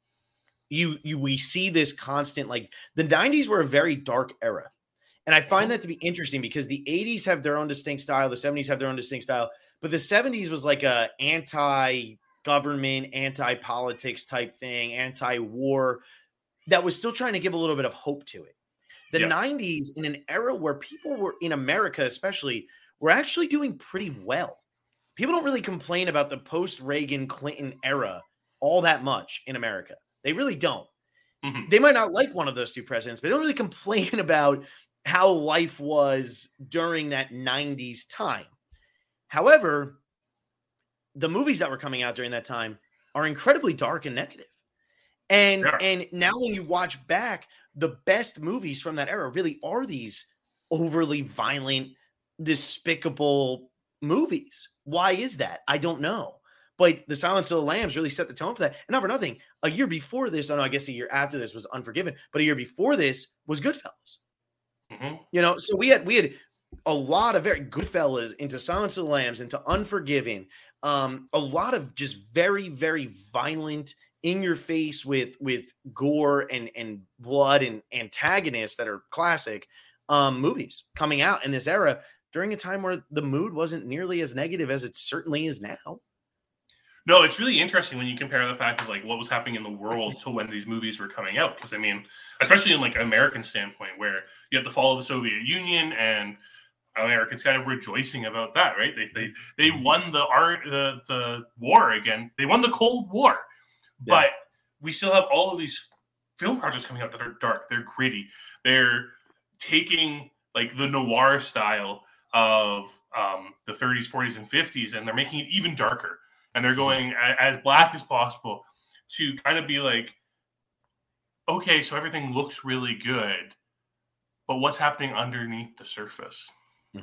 we see this constant, like the 90s were a very dark era. And I find that to be interesting because the 80s have their own distinct style. The 70s have their own distinct style. But the 70s was like a anti-government, anti-politics type thing, anti-war that was still trying to give a little bit of hope to it. The 90s, in an era where people were, in America especially, were actually doing pretty well. People don't really complain about the post-Reagan Clinton era all that much in America. They really don't. They might not like one of those two presidents, but they don't really complain about how life was during that 90s time. However, the movies that were coming out during that time are incredibly dark and negative. And now when you watch back, the best movies from that era really are these overly violent, despicable movies. Why is that? I don't know. But The Silence of the Lambs really set the tone for that. And not for nothing, a year before this, I guess a year after this was Unforgiven, but a year before this was Goodfellas. You know, so we had a lot of very Goodfellas into Silence of the Lambs, into Unforgiven, a lot of just very, very violent, in your face with gore and blood and antagonists that are classic movies coming out in this era during a time where the mood wasn't nearly as negative as it certainly is now. No, it's really interesting when you compare the fact of like what was happening in the world to when these movies were coming out. Because I mean, especially in like an American standpoint, where you have the fall of the Soviet Union and Americans kind of rejoicing about that, right? They won the war again. They won the Cold War, but we still have all of these film projects coming out that are dark. They're gritty. They're taking like the noir style of the 30s, 40s, and 50s, and they're making it even darker. And they're going as black as possible to kind of be like, okay, so everything looks really good, but what's happening underneath the surface?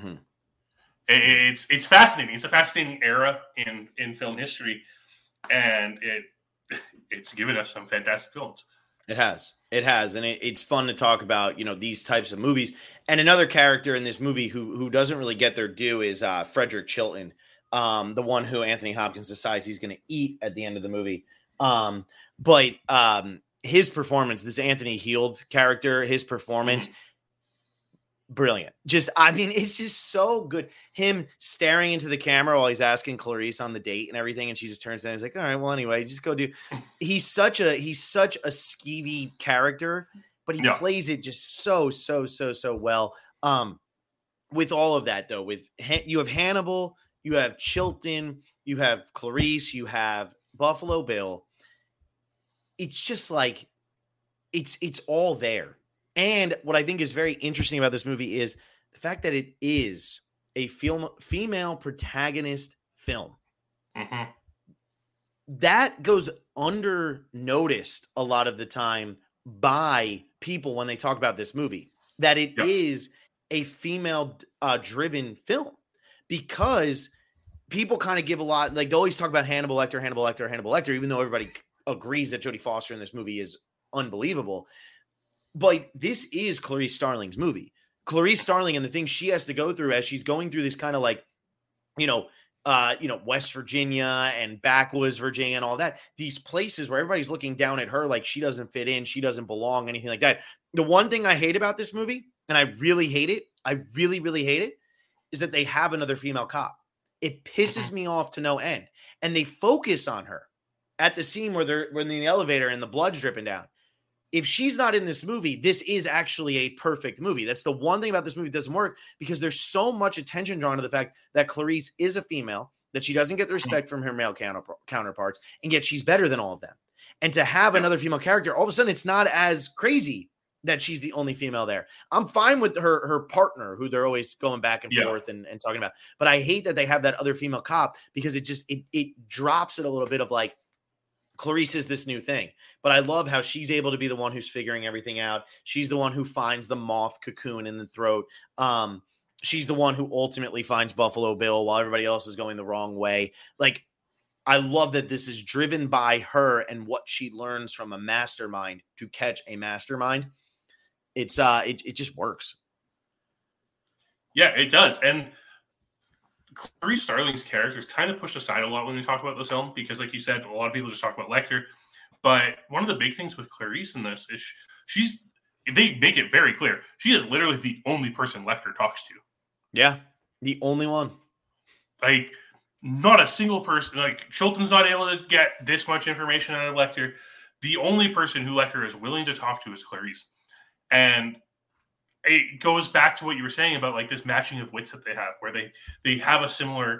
It's fascinating. It's a fascinating era in film history, and it's given us some fantastic films. It has, and it's fun to talk about, you know, these types of movies. And another character in this movie who doesn't really get their due is Frederick Chilton, the one who Anthony Hopkins decides he's going to eat at the end of the movie. But his performance, this Anthony Heald character, his performance. Brilliant. I mean, it's just so good. Him staring into the camera while he's asking Clarice on the date and everything. And she just turns down. He's like, all right, well, anyway, just go do. He's such a skeevy character, but he plays it just so well. With all of that though, you have Hannibal, you have Chilton, you have Clarice, you have Buffalo Bill. It's just like, it's all there. And what I think is very interesting about this movie is the fact that it is a female protagonist film. that goes under noticed a lot of the time by people when they talk about this movie, that it is a female driven film, because people kind of give a lot, like they always talk about Hannibal Lecter, even though everybody agrees that Jodie Foster in this movie is unbelievable. But this is Clarice Starling's movie. Clarice Starling and the things she has to go through as she's going through this kind of like, West Virginia and backwoods Virginia and all that, these places where everybody's looking down at her like she doesn't fit in, she doesn't belong, anything like that. The one thing I hate about this movie, and I really hate it, I really, really hate it, is that they have another female cop. It pisses me off to no end. And they focus on her at the scene where they're in the elevator and the blood's dripping down. If she's not in this movie, this is actually a perfect movie. That's the one thing about this movie that doesn't work, because there's so much attention drawn to the fact that Clarice is a female, that she doesn't get the respect from her male counterparts, and yet she's better than all of them. And to have another female character, all of a sudden it's not as crazy that she's the only female there. I'm fine with her partner, who they're always going back and forth and talking about. But I hate that they have that other female cop, because it drops it a little bit of like, Clarice is this new thing. But I love how she's able to be the one who's figuring everything out. She's the one who finds the moth cocoon in the throat. She's the one who ultimately finds Buffalo Bill while everybody else is going the wrong way. Like, I love that this is driven by her and what she learns from a mastermind to catch a mastermind. It just works. Yeah, it does. And Clarice Starling's character is kind of pushed aside a lot when we talk about this film, because, like you said, a lot of people just talk about Lecter. But one of the big things with Clarice in this is they make it very clear, she is literally the only person Lecter talks to. Yeah, the only one. Like, not a single person. Like, Chilton's not able to get this much information out of Lecter. The only person who Lecter is willing to talk to is Clarice. And it goes back to what you were saying about like this matching of wits that they have, where they have a similar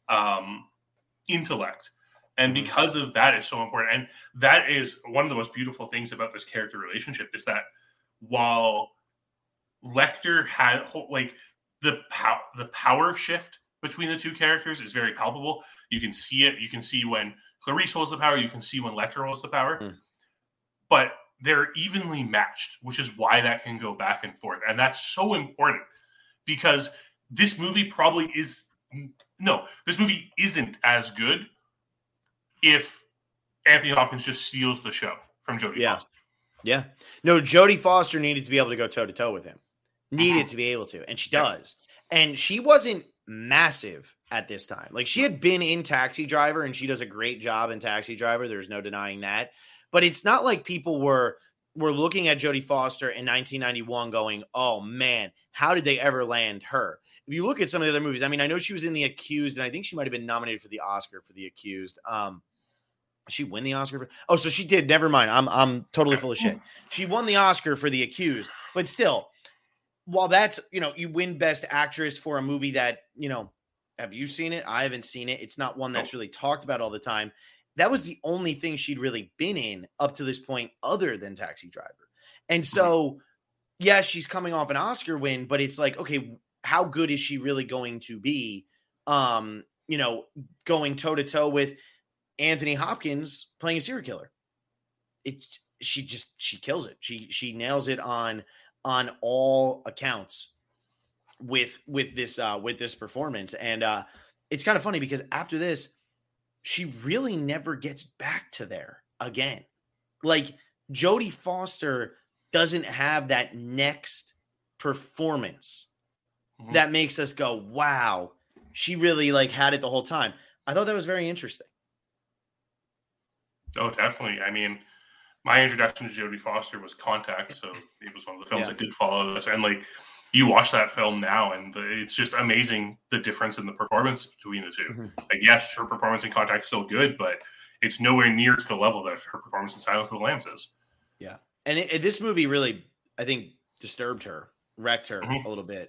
intellect. And because of that, is so important. And that is one of the most beautiful things about this character relationship, is that while Lecter had like the power shift between the two characters is very palpable. You can see it. You can see when Clarice holds the power. You can see when Lecter holds the power. But they're evenly matched, which is why that can go back and forth. And that's so important, because this movie this movie isn't as good if Anthony Hopkins just steals the show from Jodie Foster. Yeah. No, Jodie Foster needed to be able to go toe-to-toe with him. Needed to be able to, and she does. And she wasn't massive at this time. Like, she had been in Taxi Driver, and she does a great job in Taxi Driver. There's no denying that. But it's not like people were looking at Jodie Foster in 1991 going, oh, man, how did they ever land her? If you look at some of the other movies, I mean, I know she was in The Accused, and I think she might have been nominated for the Oscar for The Accused. Did she win the Oscar? So she did. Never mind. I'm totally full of shit. She won the Oscar for The Accused. But still, while that's, you win Best Actress for a movie that, have you seen it? I haven't seen it. It's not one that's really talked about all the time. That was the only thing she'd really been in up to this point other than Taxi Driver. And so, yeah, she's coming off an Oscar win, but it's like, okay, how good is she really going to be, going toe-to-toe with Anthony Hopkins playing a serial killer? She kills it. She nails it on all accounts with this performance. And it's kind of funny because after this, she really never gets back to there again. Like, Jodie Foster doesn't have that next performance that makes us go, wow, she really had it the whole time. I thought that was very interesting. Oh, definitely. I mean, my introduction to Jodie Foster was Contact, so it was one of the films that did follow this. And you watch that film now, and it's just amazing the difference in the performance between the two. Yes, her performance in Contact is still good, but it's nowhere near to the level that her performance in Silence of the Lambs is. Yeah, and this movie really, I think, disturbed her, wrecked her a little bit.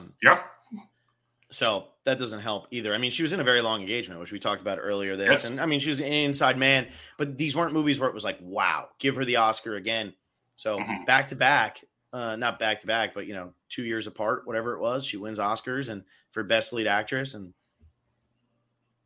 So that doesn't help either. I mean, she was in A Very Long Engagement, which we talked about earlier. And I mean, she was in Inside Man, but these weren't movies where it was like, wow, give her the Oscar again. So back to back. Not back to back, but 2 years apart, whatever it was, she wins Oscars and for Best Lead Actress, and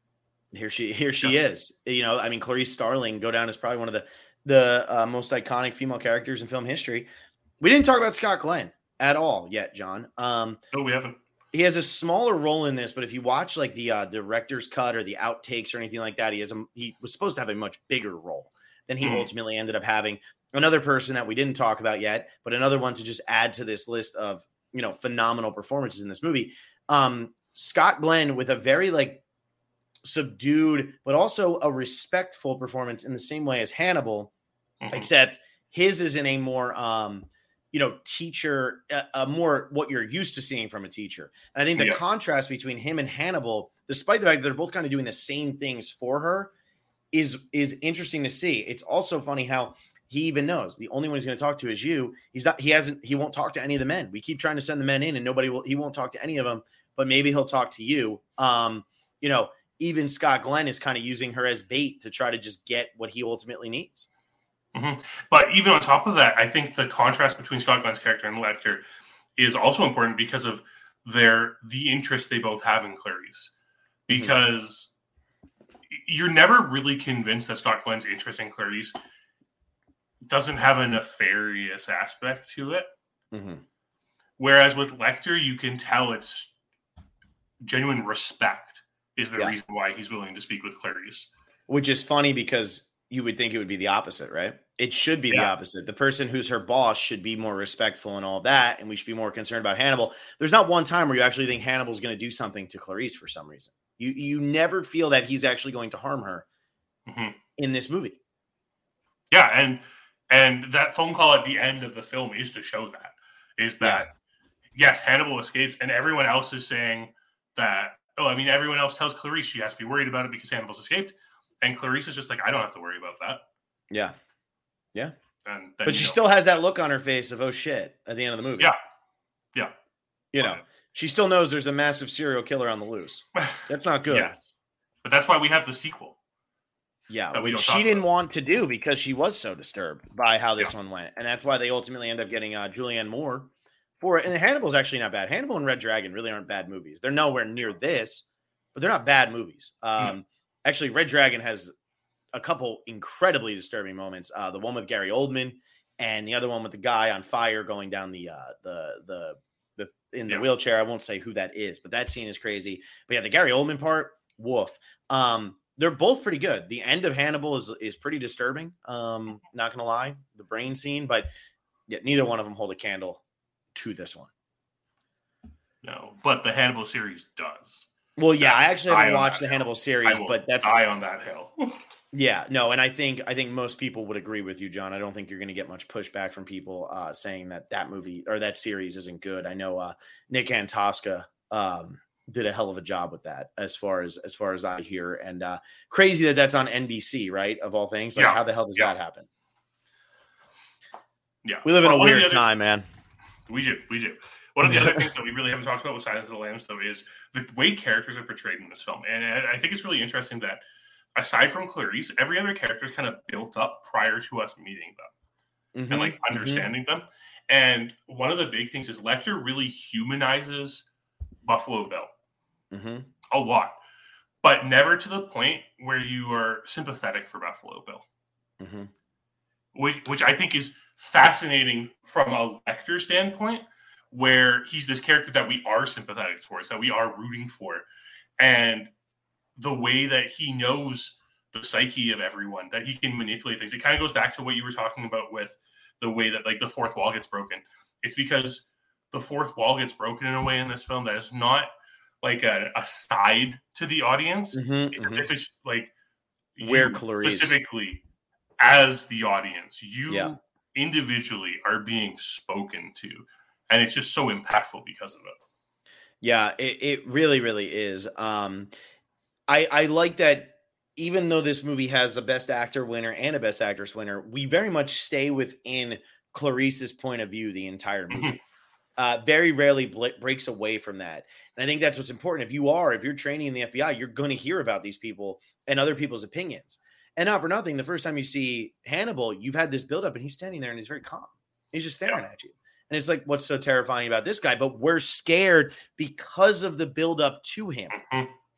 Here she is. You know, I mean, Clarice Starling go down as probably one of the most iconic female characters in film history. We didn't talk about Scott Glenn at all yet, John. No, we haven't. He has a smaller role in this, but if you watch like the director's cut or the outtakes or anything like that, he was supposed to have a much bigger role than he ultimately ended up having. Another person that we didn't talk about yet, but another one to just add to this list of, you know, phenomenal performances in this movie. Scott Glenn with a very like subdued, but also a respectful performance in the same way as Hannibal, except his is in a more, you know, teacher, more what you're used to seeing from a teacher. And I think the contrast between him and Hannibal, despite the fact that they're both kind of doing the same things for her, is interesting to see. It's also funny how he even knows the only one he's going to talk to is you. He won't talk to any of the men. We keep trying to send the men in and he won't talk to any of them, but maybe he'll talk to you. You know, even Scott Glenn is kind of using her as bait to try to just get what he ultimately needs. But even on top of that, I think the contrast between Scott Glenn's character and Lecter is also important because of the interest they both have in Clarice. Because you're never really convinced that Scott Glenn's interest in Clarice doesn't have a nefarious aspect to it. Whereas with Lecter, you can tell it's genuine respect is the reason why he's willing to speak with Clarice. Which is funny because you would think it would be the opposite, right? It should be the opposite. The person who's her boss should be more respectful and all that, and we should be more concerned about Hannibal. There's not one time where you actually think Hannibal's going to do something to Clarice for some reason. You never feel that he's actually going to harm her in this movie. Yeah, and that phone call at the end of the film is to show that. Yes, Hannibal escapes, and everyone else is saying that, everyone else tells Clarice she has to be worried about it because Hannibal's escaped. And Clarice is just like, I don't have to worry about that. Yeah. And but she still has that look on her face of, oh, shit, at the end of the movie. Yeah. You know, she still knows there's a massive serial killer on the loose. That's not good. Yes. But that's why we have the sequel. Yeah, which she didn't want to do because she was so disturbed by how this one went. And that's why they ultimately end up getting Julianne Moore for it. And Hannibal's actually not bad. Hannibal and Red Dragon really aren't bad movies. They're nowhere near this, but they're not bad movies. Actually, Red Dragon has a couple incredibly disturbing moments. The one with Gary Oldman and the other one with the guy on fire going down the wheelchair. I won't say who that is, but that scene is crazy. But yeah, the Gary Oldman part, woof. They're both pretty good. The end of Hannibal is pretty disturbing. Not gonna lie, the brain scene, but yeah, neither one of them hold a candle to this one. No, but the Hannibal series does. Well, yeah, I actually haven't watched the Hannibal series, but that's die on that hill. Yeah, no, and I think most people would agree with you, John. I don't think you're going to get much pushback from people saying that movie or that series isn't good. I know Nick Antosca did a hell of a job with that, as far as I hear, and crazy that that's on NBC, right? Of all things, like how the hell does that happen? Yeah, we live in a weird time, man. We do. One of the other things that we really haven't talked about with Silence of the Lambs, though, is the way characters are portrayed in this film. And I think it's really interesting that, aside from Clarice, every other character is kind of built up prior to us meeting them and understanding them. And one of the big things is Lecter really humanizes Buffalo Bill a lot, but never to the point where you are sympathetic for Buffalo Bill, which I think is fascinating from a Lecter standpoint, where he's this character that we are sympathetic towards, that we are rooting for. And the way that he knows the psyche of everyone, that he can manipulate things. It kind of goes back to what you were talking about with the way that like the fourth wall gets broken. It's because the fourth wall gets broken in a way in this film that is not like a side to the audience. It's as if it's like where Clarice specifically as the audience, you individually are being spoken to. And it's just so impactful because of it. Yeah, it really, really is. I like that even though this movie has a Best Actor winner and a Best Actress winner, we very much stay within Clarice's point of view the entire movie. Very rarely breaks away from that. And I think that's what's important. If you're training in the FBI, you're going to hear about these people and other people's opinions. And not for nothing, the first time you see Hannibal, you've had this buildup and he's standing there and he's very calm. He's just staring at you. And it's like, what's so terrifying about this guy? But we're scared because of the buildup to him.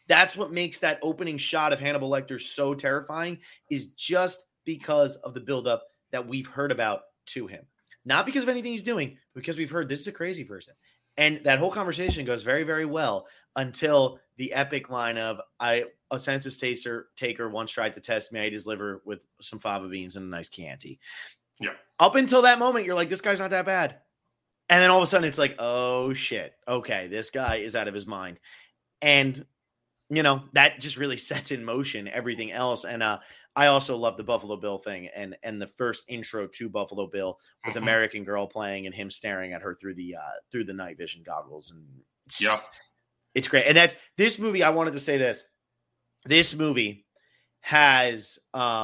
That's what makes that opening shot of Hannibal Lecter so terrifying, is just because of the buildup that we've heard about to him. Not because of anything he's doing, but because we've heard this is a crazy person. And that whole conversation goes very, very well until the epic line of, a census taker once tried to test me. I ate his liver with some fava beans and a nice Chianti. Yeah. Up until that moment, you're like, this guy's not that bad. And then all of a sudden it's like, oh shit. Okay. This guy is out of his mind. And that just really sets in motion everything else. And I also love the Buffalo Bill thing and the first intro to Buffalo Bill with American Girl playing and him staring at her through the night vision goggles. And it's great. And that's this movie. I wanted to say this movie is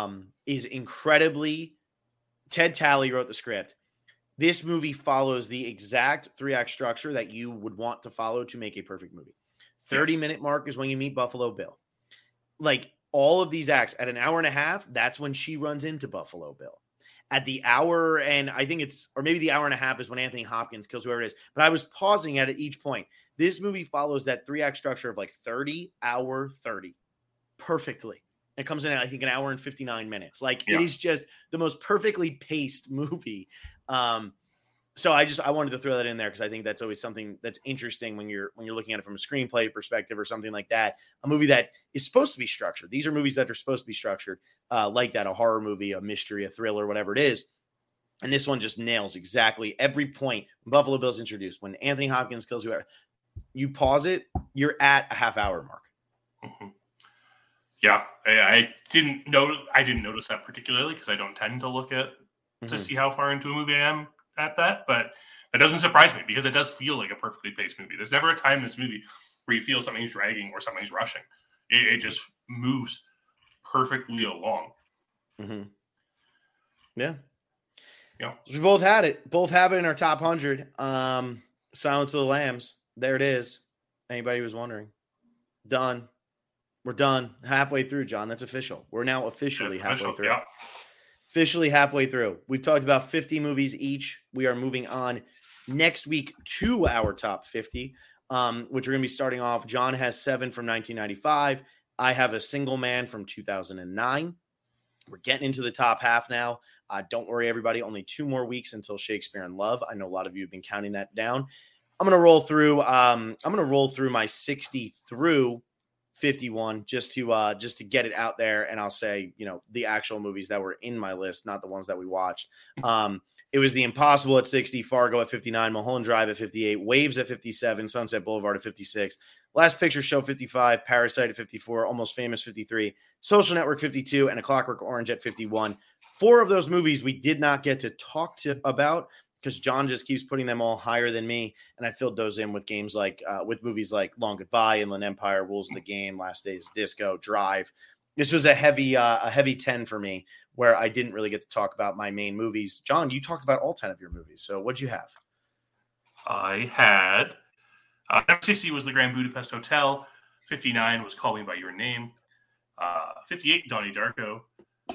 incredibly, Ted Talley wrote the script. This movie follows the exact 3-act structure that you would want to follow to make a perfect movie. 30-minute mark is when you meet Buffalo Bill. Like all of these acts at an hour and a half, that's when she runs into Buffalo Bill. At the hour, and I think or maybe the hour and a half is when Anthony Hopkins kills whoever it is. But I was pausing at each point. This movie follows that 3-act structure of like 30 perfectly. It comes in at, I think, an hour and 59 minutes. Like it is just the most perfectly paced movie. So I wanted to throw that in there because I think that's always something that's interesting when you're looking at it from a screenplay perspective or something like that. A movie that is supposed to be structured. These are movies that are supposed to be structured like that, a horror movie, a mystery, a thriller, whatever it is. And this one just nails exactly every point. When Buffalo Bill's introduced, when Anthony Hopkins kills whoever, you pause it, you're at a half-hour mark. Mm-hmm. Yeah, I didn't notice that particularly because I don't tend to look at to see how far into a movie I am at that, but that doesn't surprise me because it does feel like a perfectly paced movie. There's never a time in this movie where you feel something's dragging or something's rushing. It just moves perfectly along. Mm-hmm. Yeah. Yeah. We both have it in our top 100. Silence of the Lambs. There it is. Anybody who was wondering. Done. We're done. Halfway through, John. That's official. We're now officially halfway through. Yeah. Officially halfway through. We've talked about 50 movies each. We are moving on next week to our top 50, which we're going to be starting off. John has 7 from 1995. I have A Single Man from 2009. We're getting into the top half now. Don't worry, everybody. Only 2 more weeks until Shakespeare in Love. I know a lot of you have been counting that down. I'm going to roll through. My 60 through 51 just to get it out there, and I'll say the actual movies that were in my list, not the ones that we watched. It was The Impossible at 60, Fargo at 59, Mulholland Drive at 58, Waves at 57, Sunset Boulevard at 56, Last Picture Show 55, Parasite at 54, Almost Famous 53, Social Network 52, and A Clockwork Orange at 51. 4 of those movies we did not get to talk about because John just keeps putting them all higher than me, and I filled those in with games like with movies like Long Goodbye, Inland Empire, Rules of the Game, Last Days of Disco, Drive. This was a heavy 10 for me, where I didn't really get to talk about my main movies. John, you talked about all 10 of your movies, so what'd you have? I had number 60 was The Grand Budapest Hotel. 59 was Call Me by Your Name. 58 Donnie Darko.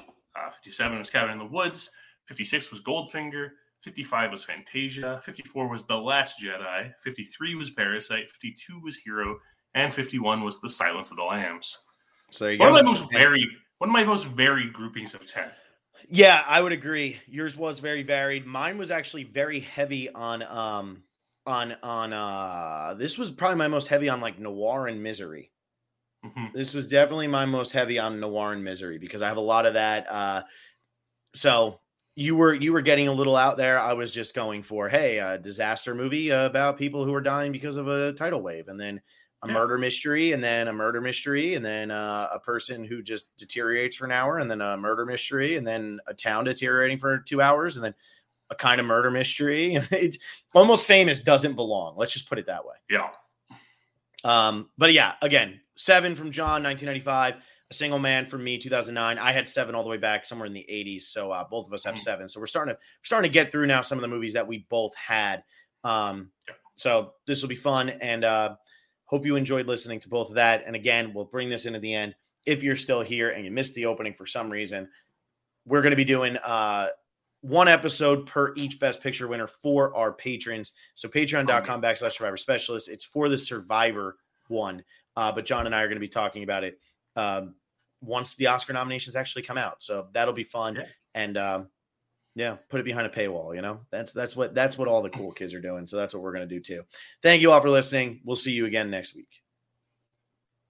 57 was Cabin in the Woods. 56 was Goldfinger. 55 was Fantasia, 54 was The Last Jedi, 53 was Parasite, 52 was Hero, and 51 was The Silence of the Lambs. So there you One go. of my most varied groupings of 10. Yeah, I would agree. Yours was very varied. Mine was actually very heavy on this was probably my most heavy on like noir and misery. Mm-hmm. This was definitely my most heavy on noir and misery because I have a lot of that. So you were getting a little out there. I was just going for, hey, a disaster movie about people who are dying because of a tidal wave, and then a murder mystery, and then a murder mystery, and then a person who just deteriorates for an hour, and then a murder mystery, and then a town deteriorating for 2 hours, and then a kind of murder mystery. It's Almost Famous doesn't belong. Let's just put it that way. Yeah. But yeah, again, 7 from John, 1995. A Single Man from me, 2009. I had 7 all the way back somewhere in the 80s. So both of us have 7. So we're starting to get through now some of the movies that we both had. So this will be fun, and hope you enjoyed listening to both of that. And again, we'll bring this in at the end. If you're still here and you missed the opening for some reason, we're going to be doing 1 episode per each Best Picture winner for our patrons. So patreon.com/Survivor Specialist. It's for the Survivor one. But John and I are going to be talking about it once the Oscar nominations actually come out. So that'll be fun. Yeah. And put it behind a paywall. That's what all the cool kids are doing. So that's what we're going to do too. Thank you all for listening. We'll see you again next week.